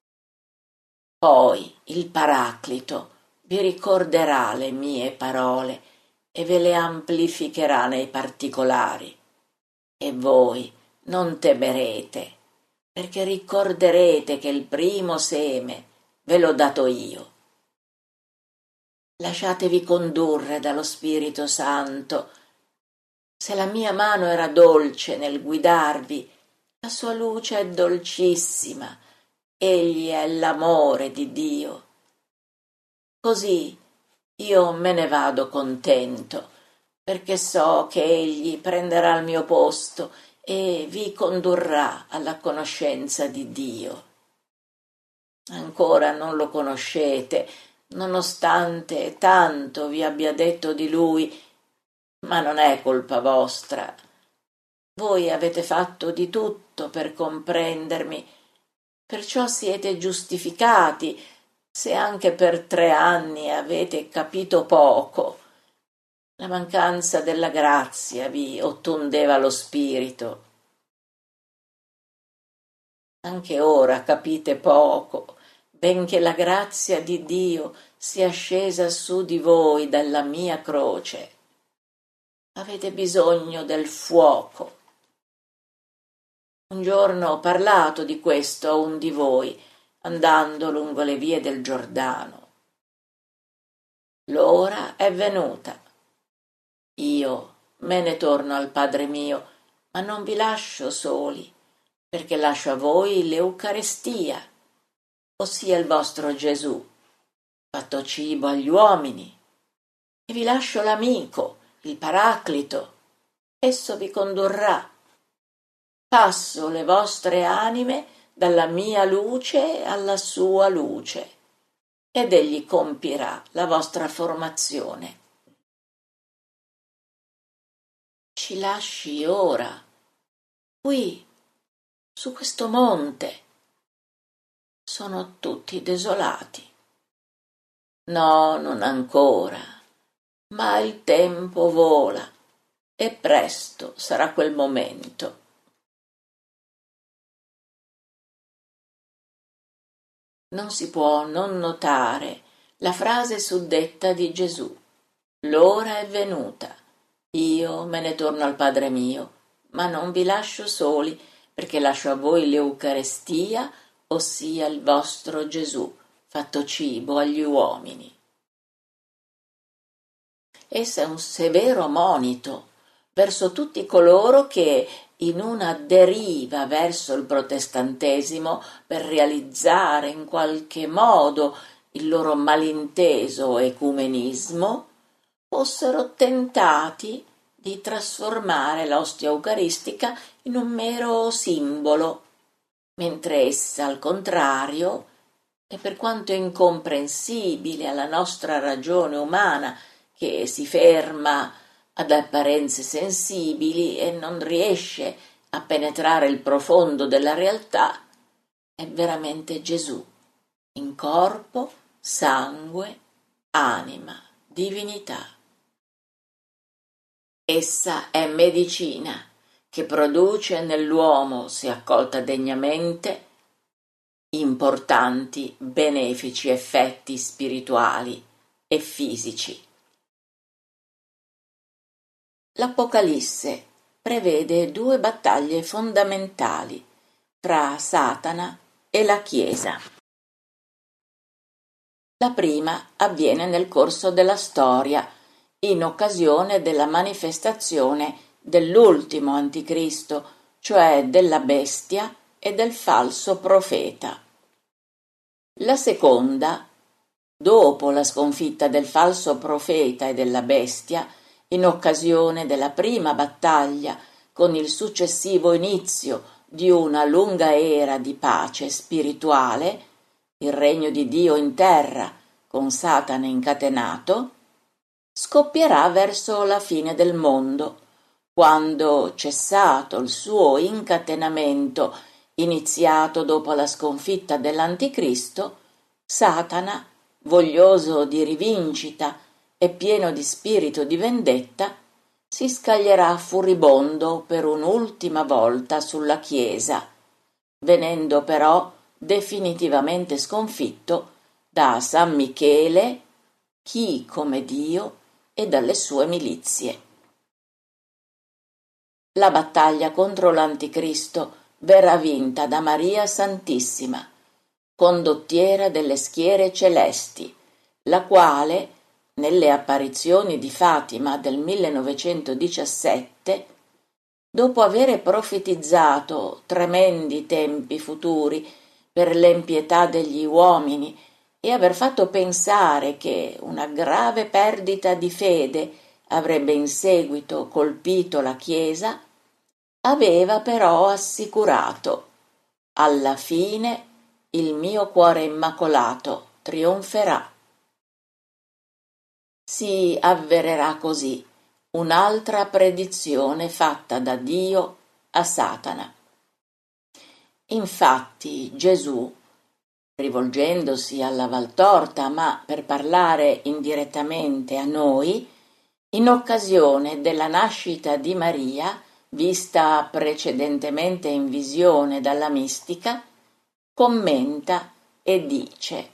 Poi il Paraclito vi ricorderà le mie parole e ve le amplificherà nei particolari. E voi non temerete, perché ricorderete che il primo seme ve l'ho dato io. Lasciatevi condurre dallo Spirito Santo. Se la mia mano era dolce nel guidarvi, la sua luce è dolcissima. Egli è l'amore di Dio. Così io me ne vado contento, perché so che egli prenderà il mio posto e vi condurrà alla conoscenza di Dio. Ancora non lo conoscete, nonostante tanto vi abbia detto di lui, ma non è colpa vostra. Voi avete fatto di tutto per comprendermi, perciò siete giustificati, se anche per 3 anni avete capito poco. La mancanza della grazia vi ottundeva lo spirito. Anche ora capite poco, benché la grazia di Dio sia scesa su di voi dalla mia croce. Avete bisogno del fuoco. Un giorno ho parlato di questo a un di voi, andando lungo le vie del Giordano. L'ora è venuta. Io me ne torno al Padre mio, ma non vi lascio soli, perché lascio a voi l'Eucarestia, ossia il vostro Gesù, fatto cibo agli uomini, e vi lascio l'amico, il Paraclito. Esso vi condurrà. Passo le vostre anime dalla mia luce alla sua luce, ed egli compirà la vostra formazione. Ci lasci ora, qui, su questo monte. Sono tutti desolati. No, non ancora, ma il tempo vola e presto sarà quel momento. Non si può non notare la frase suddetta di Gesù. L'ora è venuta. Io me ne torno al Padre mio, ma non vi lascio soli, perché lascio a voi l'Eucarestia, ossia il vostro Gesù, fatto cibo agli uomini. Essa è un severo monito verso tutti coloro che, in una deriva verso il protestantesimo per realizzare in qualche modo il loro malinteso ecumenismo, fossero tentati di trasformare l'ostia eucaristica in un mero simbolo, mentre essa, al contrario, e per quanto incomprensibile alla nostra ragione umana, che si ferma ad apparenze sensibili e non riesce a penetrare il profondo della realtà, è veramente Gesù, in corpo, sangue, anima, divinità. Essa è medicina che produce nell'uomo, se accolta degnamente, importanti, benefici effetti spirituali e fisici. L'Apocalisse prevede 2 battaglie fondamentali tra Satana e la Chiesa. La prima avviene nel corso della storia, in occasione della manifestazione dell'ultimo anticristo, cioè della bestia e del falso profeta. La seconda, dopo la sconfitta del falso profeta e della bestia, in occasione della prima battaglia con il successivo inizio di una lunga era di pace spirituale, il regno di Dio in terra con Satana incatenato, scoppierà verso la fine del mondo, quando, cessato il suo incatenamento iniziato dopo la sconfitta dell'Anticristo, Satana, voglioso di rivincita e pieno di spirito di vendetta, si scaglierà furibondo per un'ultima volta sulla Chiesa, venendo però definitivamente sconfitto da San Michele, chi come Dio, e dalle sue milizie. La battaglia contro l'Anticristo verrà vinta da Maria Santissima, condottiera delle schiere celesti, la quale, nelle apparizioni di Fatima del 1917, dopo avere profetizzato tremendi tempi futuri per l'empietà degli uomini e aver fatto pensare che una grave perdita di fede avrebbe in seguito colpito la Chiesa, aveva però assicurato: alla fine il mio cuore immacolato trionferà. Si avvererà così un'altra predizione fatta da Dio a Satana. Infatti Gesù, rivolgendosi alla Valtorta, ma per parlare indirettamente a noi, in occasione della nascita di Maria, vista precedentemente in visione dalla mistica, commenta e dice: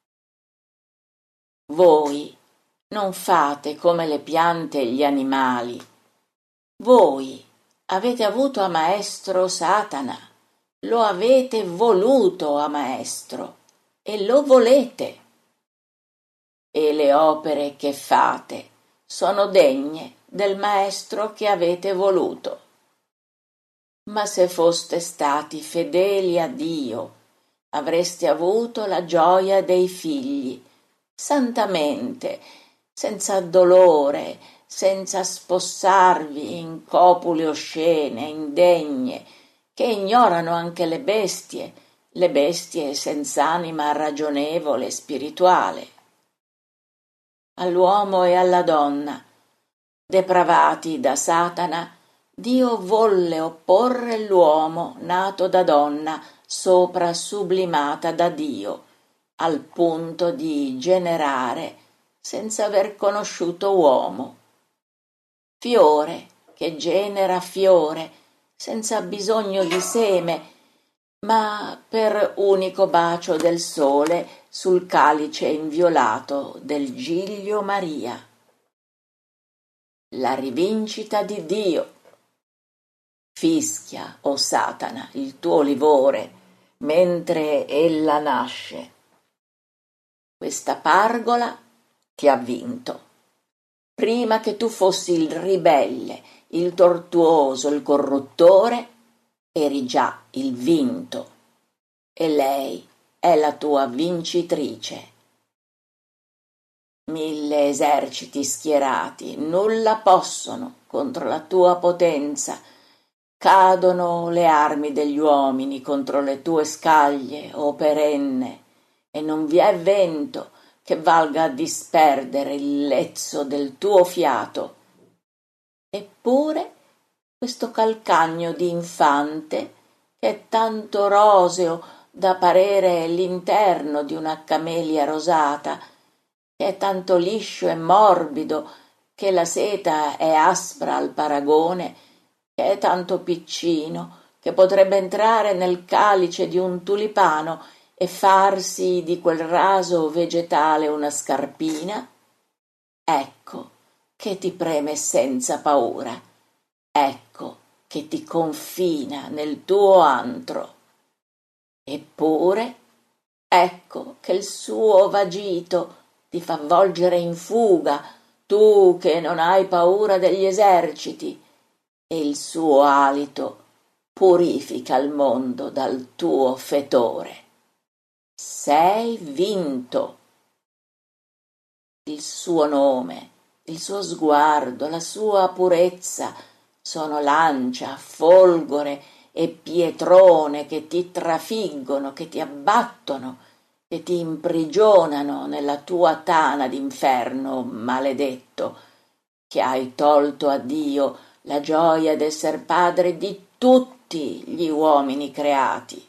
voi non fate come le piante e gli animali. Voi avete avuto a maestro Satana, lo avete voluto a maestro e lo volete. E le opere che fate sono degne del maestro che avete voluto. Ma se foste stati fedeli a Dio, avreste avuto la gioia dei figli, santamente, senza dolore, senza spossarvi in copule oscene, indegne, che ignorano anche le bestie senz'anima ragionevole e spirituale. All'uomo e alla donna, depravati da Satana, Dio volle opporre l'uomo nato da donna sopra sublimata da Dio, al punto di generare senza aver conosciuto uomo. Fiore che genera fiore, senza bisogno di seme, ma per unico bacio del sole sul calice inviolato del Giglio Maria. La rivincita di Dio. Fischia, o Satana, il tuo livore, mentre ella nasce. Questa pargola ti ha vinto. Prima che tu fossi il ribelle, il tortuoso, il corruttore, eri già il vinto. E lei è la tua vincitrice. 1000 eserciti schierati nulla possono contro la tua potenza. Cadono le armi degli uomini contro le tue scaglie, o perenne, e non vi è vento che valga a disperdere il lezzo del tuo fiato. Eppure questo calcagno di infante, che è tanto roseo da parere l'interno di una camelia rosata, che è tanto liscio e morbido che la seta è aspra al paragone, che è tanto piccino che potrebbe entrare nel calice di un tulipano e farsi di quel raso vegetale una scarpina, ecco che ti preme senza paura, ecco che ti confina nel tuo antro. Eppure, ecco che il suo vagito ti fa volgere in fuga, tu che non hai paura degli eserciti, e il suo alito purifica il mondo dal tuo fetore. Sei vinto. Il suo nome, il suo sguardo, la sua purezza sono lancia, folgore e pietrone che ti trafiggono, che ti abbattono, che ti imprigionano nella tua tana d'inferno, maledetto, che hai tolto a Dio la gioia d'esser padre di tutti gli uomini creati.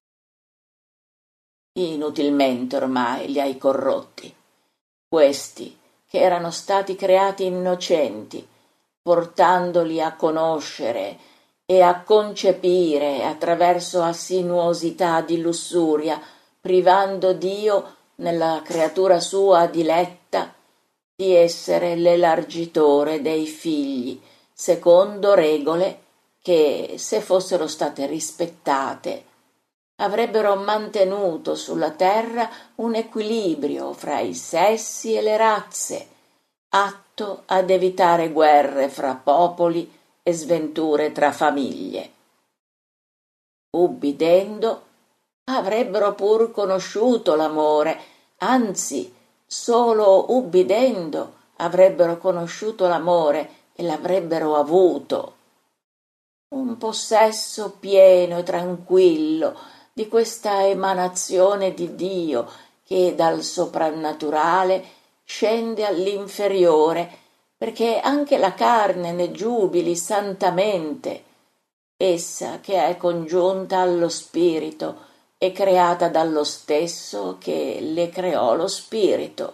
Inutilmente ormai li hai corrotti, questi che erano stati creati innocenti, portandoli a conoscere e a concepire attraverso a sinuosità di lussuria, privando Dio nella creatura sua diletta di essere l'elargitore dei figli, secondo regole che, se fossero state rispettate, avrebbero mantenuto sulla terra un equilibrio fra i sessi e le razze, atto ad evitare guerre fra popoli e sventure tra famiglie. Ubbidendo, avrebbero pur conosciuto l'amore, anzi, solo ubbidendo avrebbero conosciuto l'amore e l'avrebbero avuto. Un possesso pieno e tranquillo di questa emanazione di Dio che dal soprannaturale scende all'inferiore, perché anche la carne ne giubili santamente, essa che è congiunta allo spirito e creata dallo stesso che le creò lo spirito.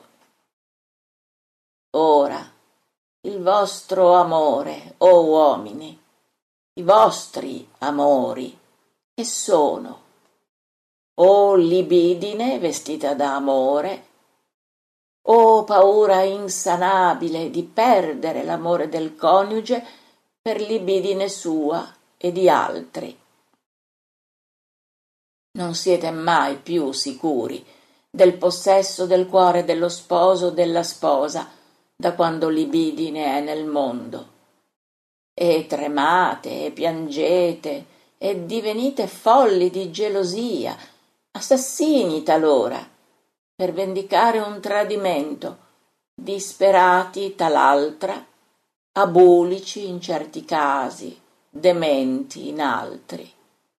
Ora, il vostro amore, o uomini, i vostri amori, che sono o libidine vestita da amore, o paura insanabile di perdere l'amore del coniuge per libidine sua e di altri. Non siete mai più sicuri del possesso del cuore dello sposo o della sposa da quando libidine è nel mondo. E tremate e piangete e divenite folli di gelosia, assassini talora, per vendicare un tradimento, disperati tal'altra, abulici in certi casi, dementi in altri.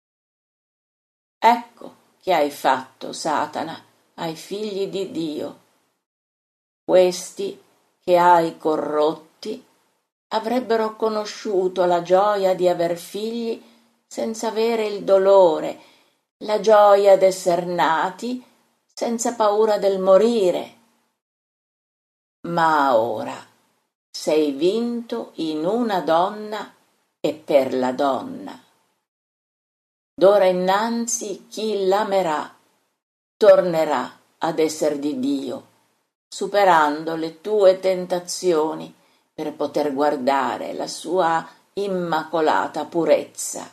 Ecco che hai fatto, Satana, ai figli di Dio. Questi che hai corrotti avrebbero conosciuto la gioia di aver figli senza avere il dolore, la gioia d'esser nati senza paura del morire. Ma ora sei vinto in una donna e per la donna. D'ora innanzi chi l'amerà tornerà ad esser di Dio, superando le tue tentazioni per poter guardare la sua immacolata purezza.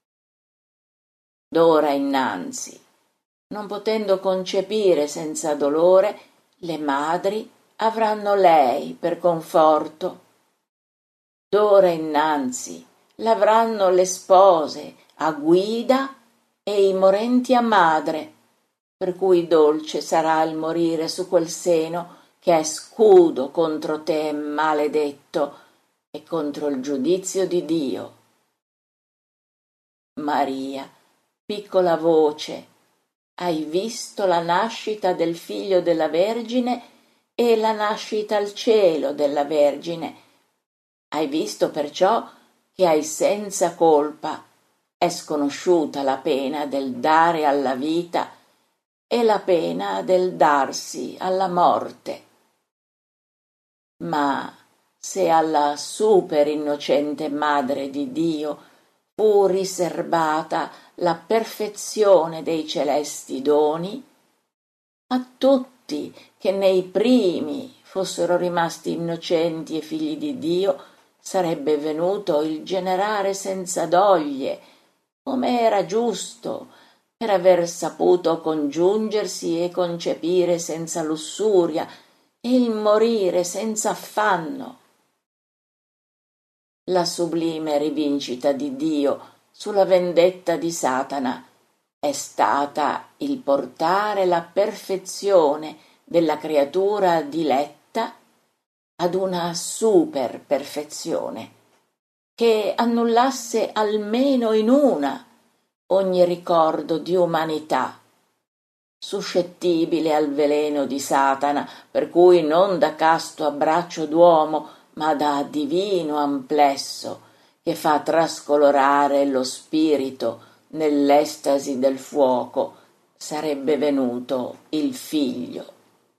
D'ora innanzi, non potendo concepire senza dolore, le madri avranno lei per conforto. D'ora innanzi l'avranno le spose a guida e i morenti a madre, per cui dolce sarà il morire su quel seno che è scudo contro te, maledetto, e contro il giudizio di Dio. Maria, piccola voce, hai visto la nascita del figlio della Vergine e la nascita al cielo della Vergine. Hai visto perciò che hai senza colpa. È sconosciuta la pena del dare alla vita e la pena del darsi alla morte. Ma se alla super innocente Madre di Dio fu riserbata la perfezione dei celesti doni, a tutti che nei primi fossero rimasti innocenti e figli di Dio sarebbe venuto il generare senza doglie, come era giusto, per aver saputo congiungersi e concepire senza lussuria e il morire senza affanno. La sublime rivincita di Dio sulla vendetta di Satana è stata il portare la perfezione della creatura diletta ad una super perfezione. che annullasse almeno in una ogni ricordo di umanità, suscettibile al veleno di Satana, per cui non da casto abbraccio d'uomo, ma da divino amplesso, che fa trascolorare lo spirito nell'estasi del fuoco, sarebbe venuto il Figlio.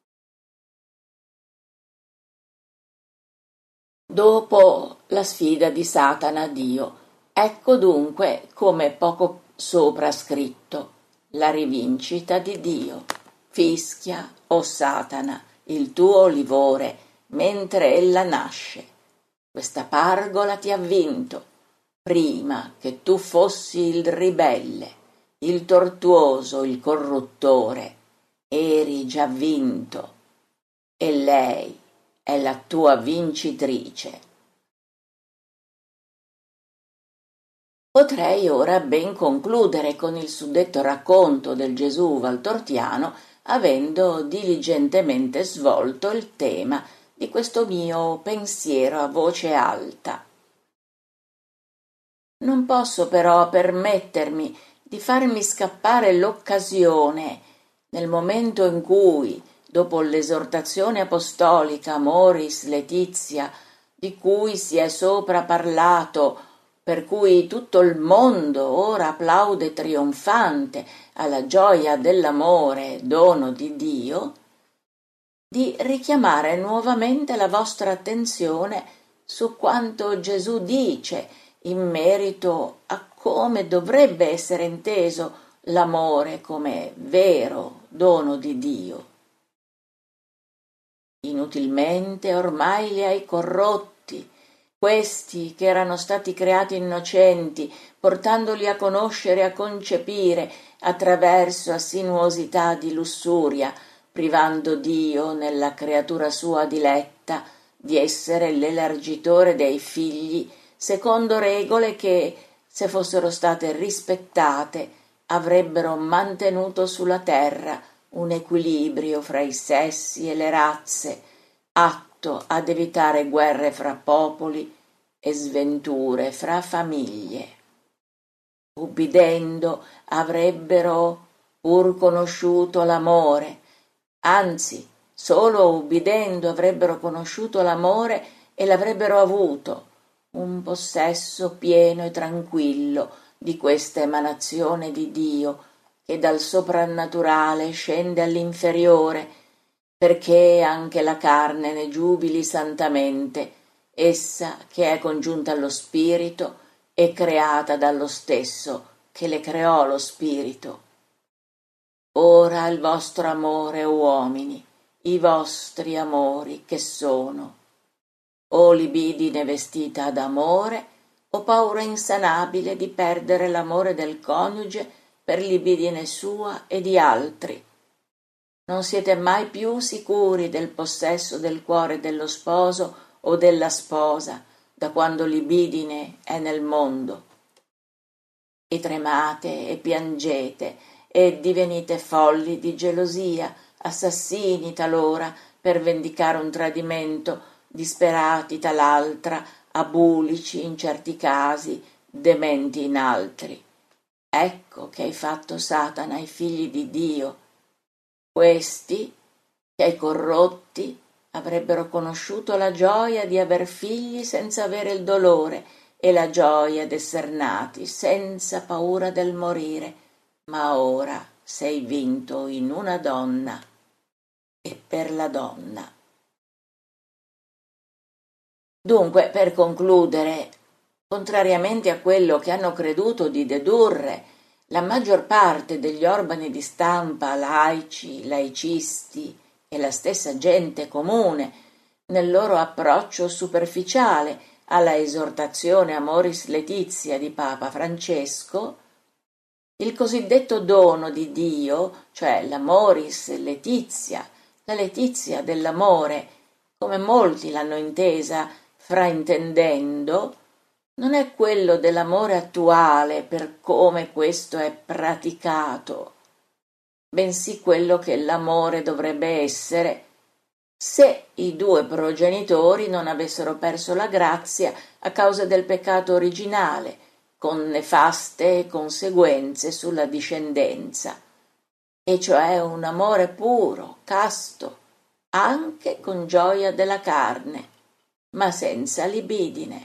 Dopo la sfida di Satana a Dio, ecco dunque come poco sopra scritto la rivincita di Dio. Fischia, o Satana, il tuo olivore, mentre ella nasce. Questa pargola ti ha vinto, prima che tu fossi il ribelle, il tortuoso, il corruttore. Eri già vinto, e lei è la tua vincitrice. Potrei ora ben concludere con il suddetto racconto del Gesù valtortiano, avendo diligentemente svolto il tema di questo mio pensiero a voce alta. Non posso però permettermi di farmi scappare l'occasione, nel momento in cui, dopo l'esortazione apostolica Amoris Laetitia, di cui si è sopra parlato, per cui tutto il mondo ora applaude trionfante alla gioia dell'amore, dono di Dio, di richiamare nuovamente la vostra attenzione su quanto Gesù dice in merito a come dovrebbe essere inteso l'amore come vero dono di Dio. Inutilmente ormai li hai corrotti, questi che erano stati creati innocenti, portandoli a conoscere e a concepire attraverso a sinuosità di lussuria, privando Dio nella creatura sua diletta di essere l'elargitore dei figli secondo regole che, se fossero state rispettate, avrebbero mantenuto sulla terra un equilibrio fra i sessi e le razze, atto ad evitare guerre fra popoli e sventure fra famiglie. Ubbidendo avrebbero pur conosciuto l'amore, anzi, solo ubbidendo avrebbero conosciuto l'amore e l'avrebbero avuto, un possesso pieno e tranquillo di questa emanazione di Dio che dal soprannaturale scende all'inferiore, perché anche la carne ne giubili santamente, essa che è congiunta allo spirito e creata dallo stesso che le creò lo spirito. Ora il vostro amore, uomini, i vostri amori che sono, o libidine vestita d'amore, o paura insanabile di perdere l'amore del coniuge per libidine sua e di altri. Non siete mai più sicuri del possesso del cuore dello sposo o della sposa da quando libidine è nel mondo. E tremate e piangete e divenite folli di gelosia, assassini talora per vendicare un tradimento, disperati tal'altra, abulici in certi casi, dementi in altri. Ecco che hai fatto Satana ai figli di Dio. Questi, che ai corrotti, avrebbero conosciuto la gioia di aver figli senza avere il dolore e la gioia d'esser nati senza paura del morire, ma ora sei vinto in una donna e per la donna. Dunque, per concludere, contrariamente a quello che hanno creduto di dedurre la maggior parte degli organi di stampa, laici, laicisti e la stessa gente comune, nel loro approccio superficiale alla esortazione Amoris Laetitia di Papa Francesco, il cosiddetto dono di Dio, cioè l'Amoris Laetitia, la letizia dell'amore, come molti l'hanno intesa fraintendendo, non è quello dell'amore attuale per come questo è praticato, bensì quello che l'amore dovrebbe essere se i due progenitori non avessero perso la grazia a causa del peccato originale, con nefaste conseguenze sulla discendenza, e cioè un amore puro, casto, anche con gioia della carne, ma senza libidine.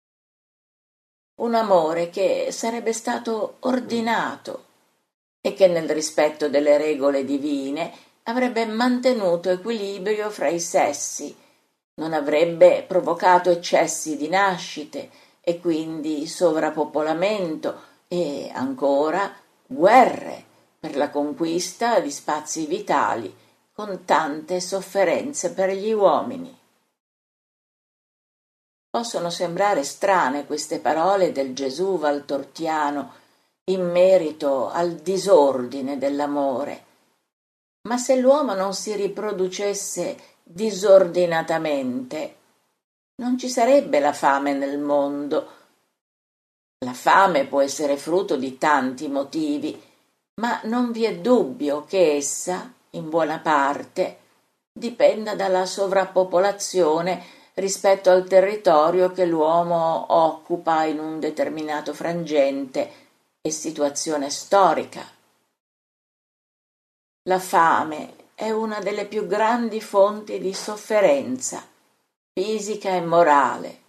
Un amore che sarebbe stato ordinato e che nel rispetto delle regole divine avrebbe mantenuto equilibrio fra i sessi, non avrebbe provocato eccessi di nascite e quindi sovrappopolamento e ancora guerre per la conquista di spazi vitali con tante sofferenze per gli uomini. Possono sembrare strane queste parole del Gesù valtortiano in merito al disordine dell'amore, ma se l'uomo non si riproducesse disordinatamente, non ci sarebbe la fame nel mondo. La fame può essere frutto di tanti motivi, ma non vi è dubbio che essa, in buona parte, dipenda dalla sovrappopolazione rispetto al territorio che l'uomo occupa in un determinato frangente e situazione storica. La fame è una delle più grandi fonti di sofferenza fisica e morale.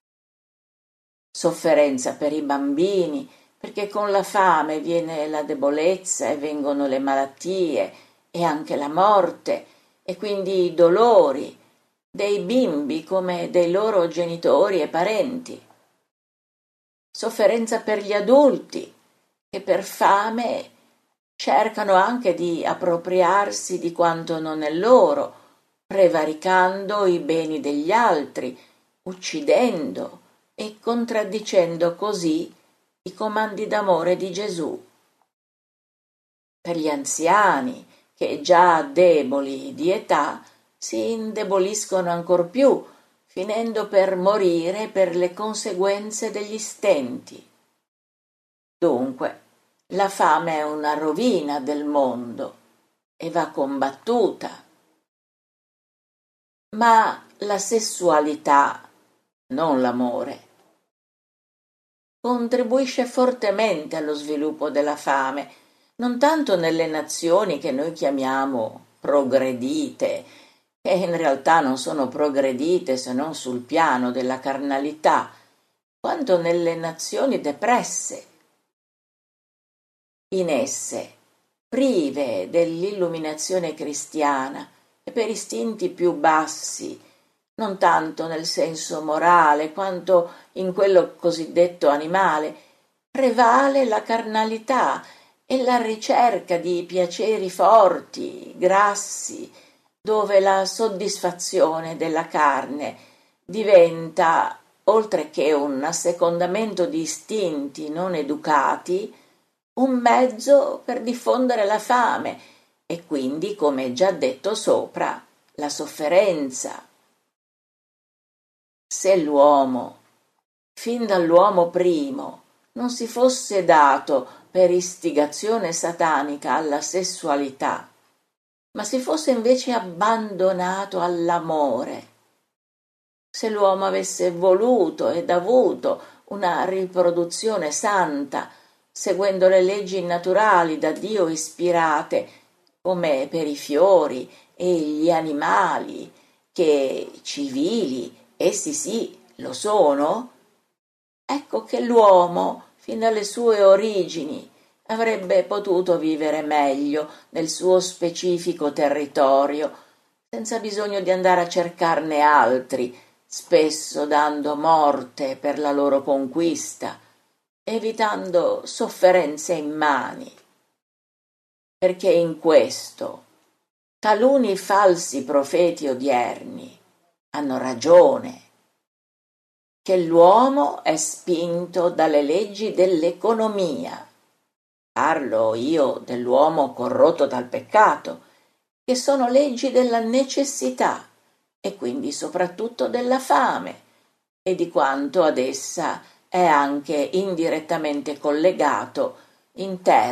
Sofferenza per i bambini, perché con la fame viene la debolezza e vengono le malattie e anche la morte e quindi i dolori dei bimbi come dei loro genitori e parenti. Sofferenza per gli adulti che per fame cercano anche di appropriarsi di quanto non è loro, prevaricando i beni degli altri, uccidendo e contraddicendo così i comandi d'amore di Gesù. Per gli anziani, che già deboli di età, si indeboliscono ancor più, finendo per morire per le conseguenze degli stenti. Dunque, la fame è una rovina del mondo e va combattuta. Ma la sessualità, non l'amore, contribuisce fortemente allo sviluppo della fame, non tanto nelle nazioni che noi chiamiamo progredite, che in realtà non sono progredite se non sul piano della carnalità, quanto nelle nazioni depresse. In esse, prive dell'illuminazione cristiana e per istinti più bassi, non tanto nel senso morale quanto in quello cosiddetto animale, prevale la carnalità e la ricerca di piaceri forti, grassi, dove la soddisfazione della carne diventa, oltre che un assecondamento di istinti non educati, un mezzo per diffondere la fame e quindi, come già detto sopra, la sofferenza. Se l'uomo, fin dall'uomo primo, non si fosse dato per istigazione satanica alla sessualità, ma si fosse invece abbandonato all'amore, se l'uomo avesse voluto ed avuto una riproduzione santa, seguendo le leggi naturali da Dio ispirate, come per i fiori e gli animali, che civili, essi sì, lo sono, ecco che l'uomo, fin dalle sue origini, avrebbe potuto vivere meglio nel suo specifico territorio, senza bisogno di andare a cercarne altri, spesso dando morte per la loro conquista, evitando sofferenze immani. Perché in questo taluni falsi profeti odierni hanno ragione, che l'uomo è spinto dalle leggi dell'economia. Parlo io dell'uomo corrotto dal peccato, che sono leggi della necessità e quindi soprattutto della fame e di quanto ad essa è anche indirettamente collegato in termini di necessità generali.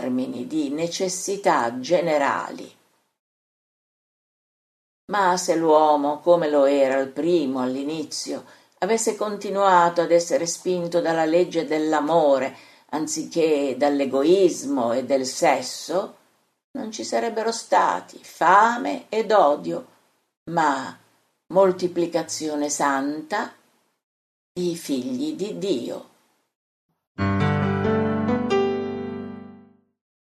Ma se l'uomo, come lo era il primo all'inizio, avesse continuato ad essere spinto dalla legge dell'amore anziché dall'egoismo e del sesso, non ci sarebbero stati fame ed odio, ma moltiplicazione santa di figli di Dio.